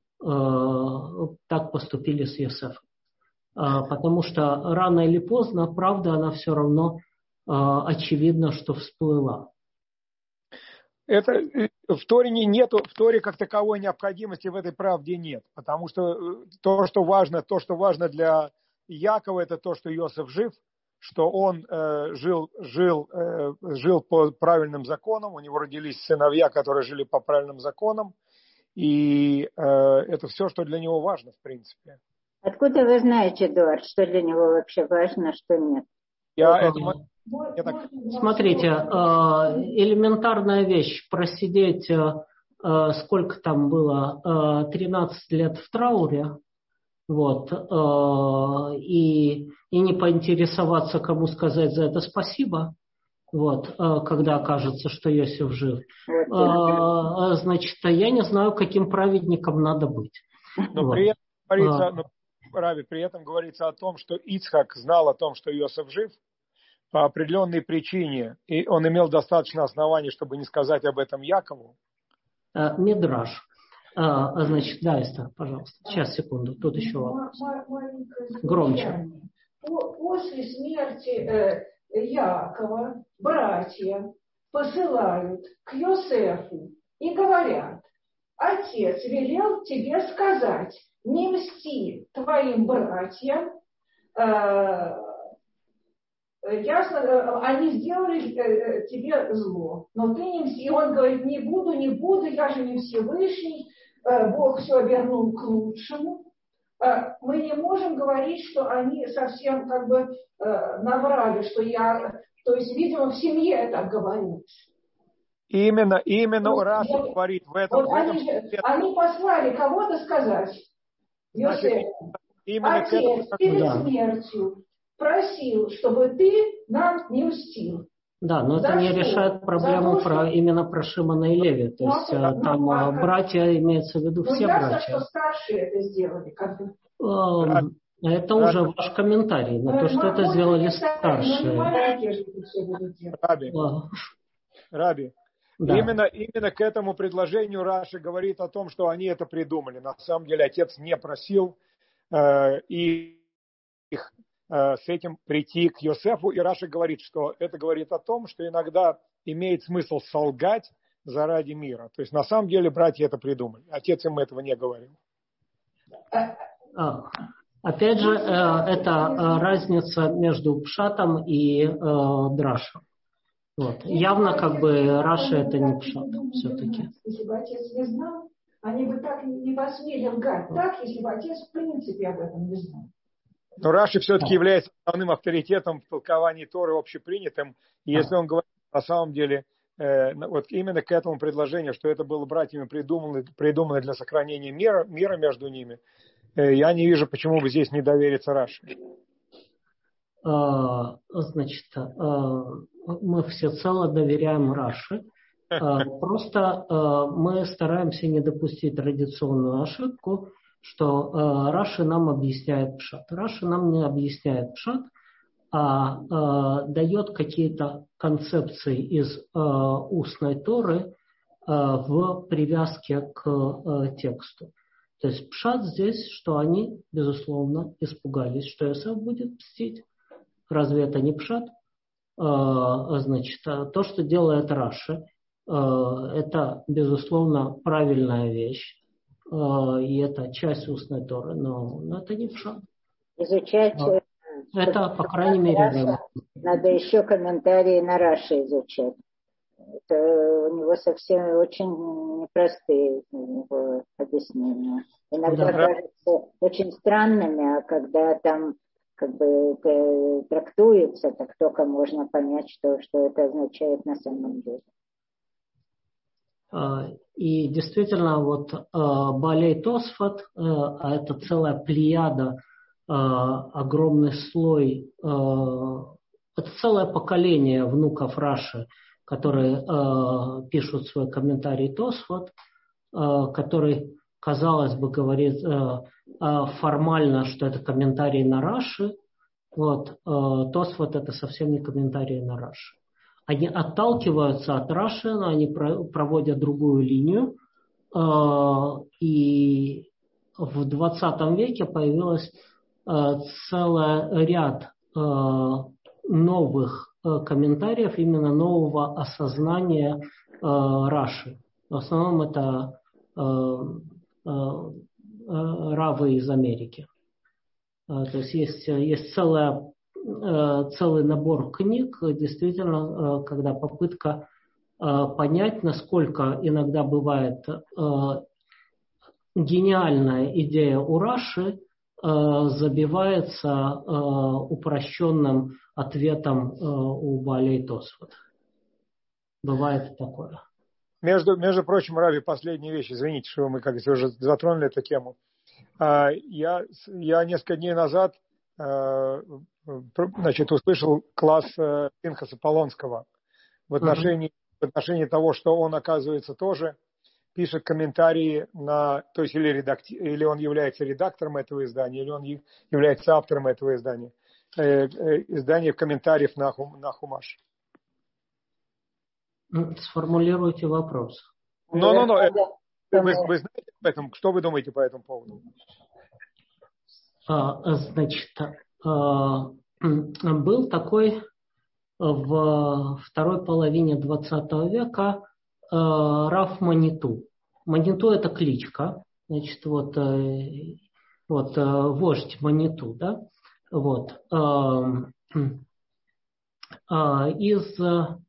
так поступили с Йосефом. Потому что рано или поздно правда, она все равно очевидно, что всплыла. Это в Торе как таковой необходимости в этой правде нет. Потому что то, что важно для Якова, это то, что Иосиф жив, что он жил по правильным законам, у него родились сыновья, которые жили по правильным законам, и это все, что для него важно, в принципе. Откуда вы знаете, Эдуард, что для него вообще важно, что нет? Смотрите, элементарная вещь, просидеть, сколько там было, 13 лет в трауре, вот, и не поинтересоваться, кому сказать за это спасибо, вот, когда окажется, что Йосиф жив, значит, я не знаю, каким праведником надо быть. Но вот. При этом говорится о том, что Ицхак знал о том, что Йосиф жив по определенной причине, и он имел достаточно оснований, чтобы не сказать об этом Якову. Мидраш. Значит, да, Эстер, пожалуйста. Сейчас, секунду. Тут еще вопрос. Громче. После смерти Якова братья посылают к Йосефу и говорят: отец велел тебе сказать, не мсти твоим братьям. Ясно, они сделали тебе зло, но ты не мсти. И он говорит: не буду, я же не Всевышний, Бог все обернул к лучшему. Мы не можем говорить, что они совсем как бы наврали, что то есть, видимо, в семье так говорят. Именно Раша говорит в этом. Вот они послали кого-то сказать: Йосефу, отец перед смертью просил, чтобы ты нам не мстил. Да, но это не решает проблему именно про Шимона и Леви. То есть там братья, имеется в виду все братья. Ясно, что старшие это сделали. Это уже ваш комментарий на то, что это сделали старшие. Раби. Да. Именно к этому предложению Раши говорит о том, что они это придумали. На самом деле отец не просил их с этим прийти к Йосефу, и Раши говорит, что это говорит о том, что иногда имеет смысл солгать заради мира. То есть на самом деле братья это придумали. Отец им этого не говорил. Опять же, это разница между Пшатом и Драшем. Вот. Явно как бы Раши это не Пшат все-таки. Если бы отец не знал, они бы так не посмели лгать. Так, если бы отец в принципе об этом не знал. Но Раши все-таки является основным авторитетом в толковании Торы общепринятым. И если он говорит на самом деле вот именно к этому предложению, что это было братьями придумано для сохранения мира между ними, я не вижу, почему бы здесь не довериться Раши. Значит, мы всецело доверяем Раши. Просто мы стараемся не допустить традиционную ошибку, что Раши нам объясняет Пшат. Раши нам не объясняет Пшат, а дает какие-то концепции из устной Торы в привязке к тексту. То есть Пшат здесь, что они, безусловно, испугались, что Йосеф будет мстить. Разве это не Пшат? Значит, то, что делает Раши, это, безусловно, правильная вещь. И это часть устной Торы, но это не Пшат. Изучать Это, по крайней мере, надо еще комментарии на Раши изучать. Это у него совсем очень непростые объяснения. Иногда кажутся очень странными, а когда там как бы это трактуется, так только можно понять, что это означает на самом деле. И действительно, вот Баалей Тосфот, а это целая плеяда, огромный слой, это целое поколение внуков Раши, которые пишут свой комментарий Тосфот, который, казалось бы, говорит формально, что это комментарий на Раши. Вот, Тосфот это совсем не комментарий на Раши. Они отталкиваются от Раши, но они проводят другую линию. И в 20 веке появилось целый ряд новых комментариев, именно нового осознания Раши. В основном это раввы из Америки. То есть есть целый набор книг, действительно, когда попытка понять, насколько иногда бывает гениальная идея у Раши забивается упрощенным ответом у Баалей Тосфот. Бывает такое. Между прочим, Рави, последняя вещь, извините, что мы, как уже затронули эту тему. Я несколько дней назад услышал класс Пинхаса Полонского в отношении того, что он, оказывается, тоже пишет комментарии то есть или он является редактором этого издания, или он является автором этого издания. Издание комментариев на Хумаш. Сформулируйте вопрос. Вы знаете об этом? Что вы думаете по этому поводу? Значит, был такой в второй половине 20 века Рав Маниту. Маниту это кличка, значит, вот вождь Маниту, да, вот, из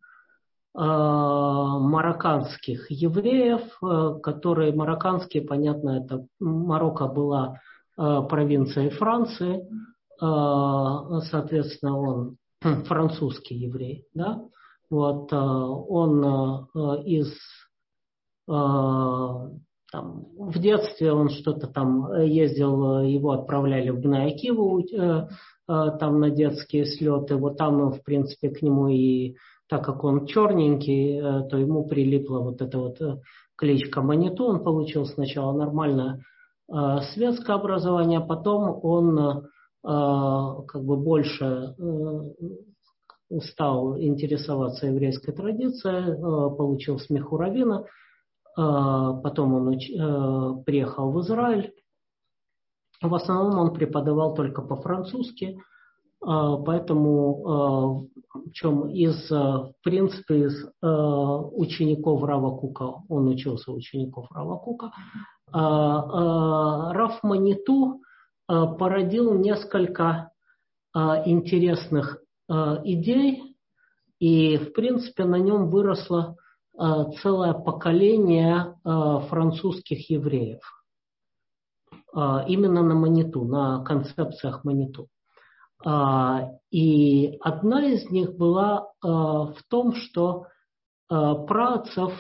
марокканских евреев, которые марокканские, понятно, это Марокко была провинцией Франции, соответственно, он французский еврей, да, вот, он в детстве он что-то там ездил, его отправляли в Бней Акиву там на детские слеты, вот там, в принципе, к нему и так как он черненький, то ему прилипла вот эта вот кличка Маниту, он получил сначала нормальное светское образование, а потом он как бы больше стал интересоваться еврейской традицией, получил смеху раввина, потом он приехал в Израиль. В основном он преподавал только по-французски, поэтому в принципе, из учеников Рава Кука, он учился у учеников Рава Кука, Рав Маниту породил несколько интересных идей, и, в принципе, на нем выросло целое поколение французских евреев. Именно на Маниту, на концепциях Маниту. И одна из них была в том, что праотцев,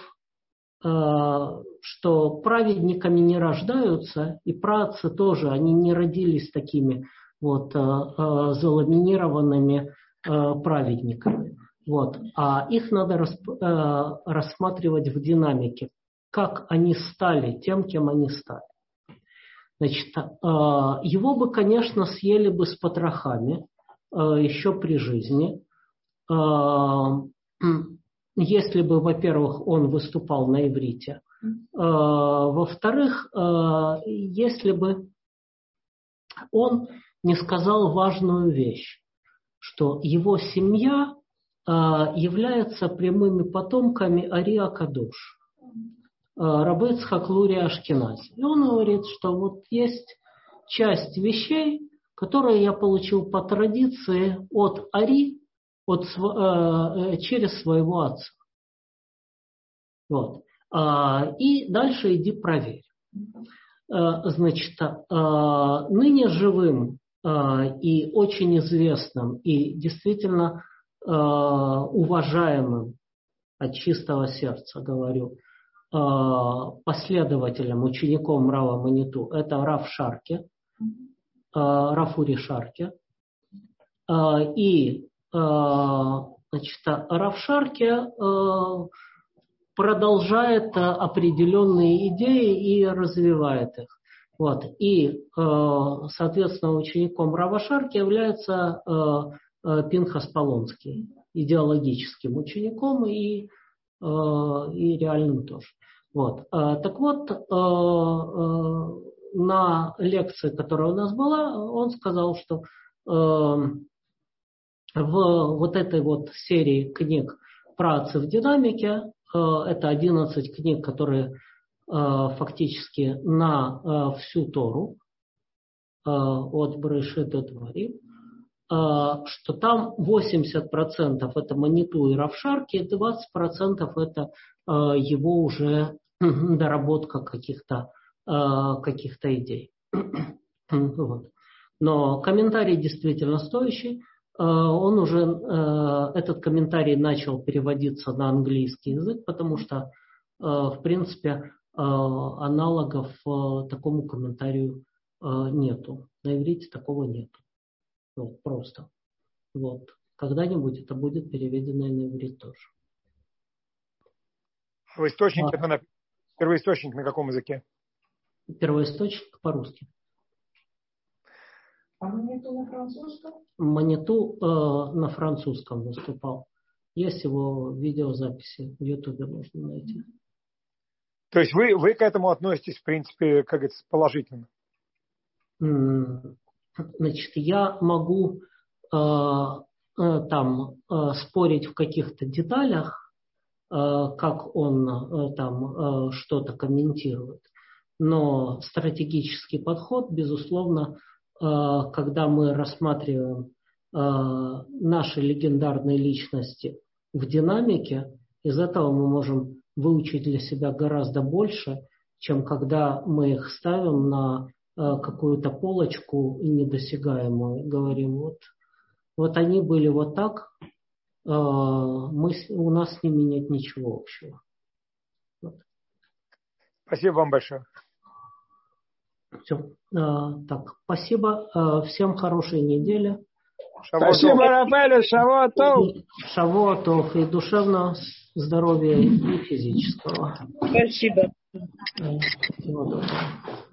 что праведниками не рождаются, и праотцы тоже, они не родились такими вот заламинированными праведниками. Вот. А их надо рассматривать в динамике, как они стали тем, кем они стали. Значит, его бы, конечно, съели бы с потрохами еще при жизни, если бы, во-первых, он выступал на иврите, во-вторых, если бы он не сказал важную вещь, что его семья является прямыми потомками Ари Акадош, Рабби Ицхак Лурия Ашкенази. И он говорит, что вот есть часть вещей, которые я получил по традиции от Ари, через своего отца. Вот. И дальше иди проверь. Значит, ныне живым и очень известным и действительно уважаемым от чистого сердца, говорю, последователем, учеником Рава Маниту, это Рав Шарке, Рав Ури Шарке. И значит, Рав Шарке продолжает определенные идеи и развивает их. Вот. И, соответственно, учеником Рава Шарке является Пинхас Полонский, идеологическим учеником и реальным тоже. Вот. Так вот, на лекции, которая у нас была, он сказал, что в вот этой вот серии книг «Праотцы в динамике», это 11 книг, которые фактически на всю Тору, от Брешит до Дворим, что там 80% это Маниту и Рав Шарке, и 20% это его уже доработка каких-то идей. Вот. Но комментарий действительно стоящий. Он уже, этот комментарий начал переводиться на английский язык, потому что, в принципе, аналогов такому комментарию нету. На иврите такого нету. Вот, просто. Вот. Когда-нибудь это будет переведено и на иврит тоже. Первоисточник на каком языке? Первоисточник по-русски. А Маниту на французском? Маниту на французском выступал. Есть его видеозаписи в Ютубе, можно найти. То есть вы к этому относитесь, в принципе, как говорится, положительно? Значит, я могу там спорить в каких-то деталях, как он там что-то комментирует. Но стратегический подход, безусловно, когда мы рассматриваем наши легендарные личности в динамике, из этого мы можем выучить для себя гораздо больше, чем когда мы их ставим на какую-то полочку недосягаемую. Говорим, вот они были вот так, у нас с ними нет ничего общего. Вот. Спасибо вам большое. Все. Так, спасибо. Всем хорошей недели. Спасибо, Рафаэль. Шавуатов. Шавуатов и душевного здоровья, и физического. Спасибо. Всего доброго.